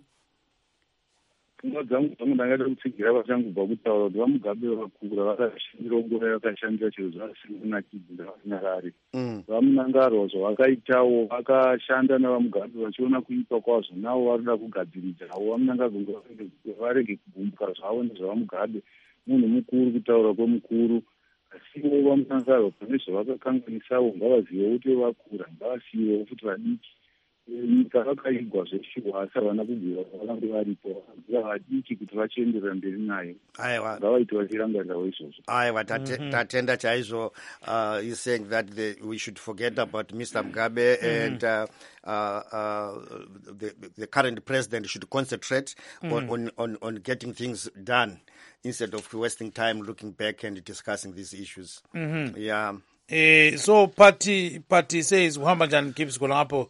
Pfungwa dzangu dzangu ndangada kutsigira vachangobva kutaura kuti vaMugabe vakura vakashandira nguva yakashandira chiro zvasina kunakidza vasinarari. VaMunangagwa zvavakaitawo vakashanda navaMugabe vachiona kuipa kwazvo navo varikuda kugadziridzawo vaMunangagwa varege kugumbuka zvavo nezvavaMugabe munhu mukuru kutaura kwemukuru asiwo vaMunangagwa pane zvavakakanganisawo ngavazivewo kuti vakura ngavasiwewo futi vadiki nyika vakaigwa zveshuwa asi havana kubvira vavange varipo vadiki kuti vachienderera mberi nayo ngavaiti vachirangarirawo izvozvo. Aiwa tatenda chaizvo. He's saying that the, we should forget about Mister Mugabe mm. and uh, uh, uh, the, the current president should concentrate mm. on, on, on, on getting things done instead of wasting time looking back and discussing these issues. Mm-hmm. Yeah. Eh, so party party says uhamba njani Gibbs ngapho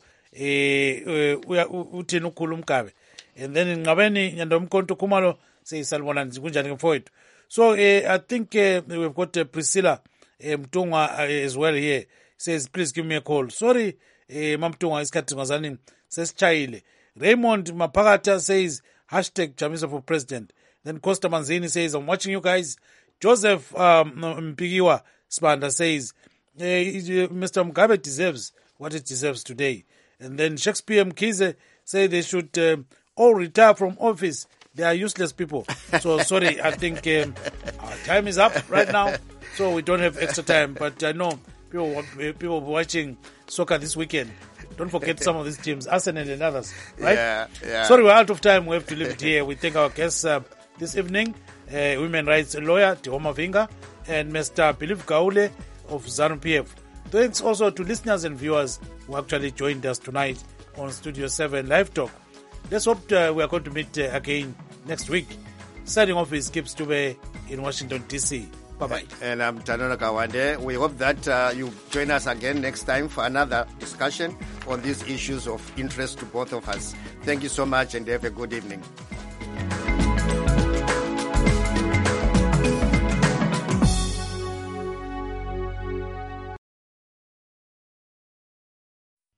eh uthini ukhulu Mugabe and then ngabeni nyando umkonto khumalo seyisalibona nje kunjani mfowethu. So eh, I think uh, we've got uh, Priscilla uh, Mtungwa uh, as well here. Says please give me a call. Sorry eh Mamtungwa isikhathi ngazani sesichayile. Raymond Maphakata says hashtag Chamisa for president. Then Costa Manzini says, I'm watching you guys. Joseph um, Mpigiwa Spanda says, hey, Mister Mugabe deserves what it deserves today. And then Shakespeare Mkize say they should um, all retire from office. They are useless people. So sorry, I think um, our time is up right now. So we don't have extra time. But I know people people watching soccer this weekend. Don't forget some of these teams, Arsenal and others. Right? Yeah, yeah. Sorry, we're out of time. We have to leave it here. We thank our guests uh, this evening, uh, women rights lawyer Tiho Mavinga and Mister Philip Gaule of ZANU-P F. Thanks also to listeners and viewers who actually joined us tonight on Studio seven Live Talk. Let's hope uh, we are going to meet uh, again next week. Signing off is Gibbs Dube in Washington, D C. Bye-bye. And I'm Tanono Kawande. We hope that uh, you join us again next time for another discussion on these issues of interest to both of us. Thank you so much and have a good evening.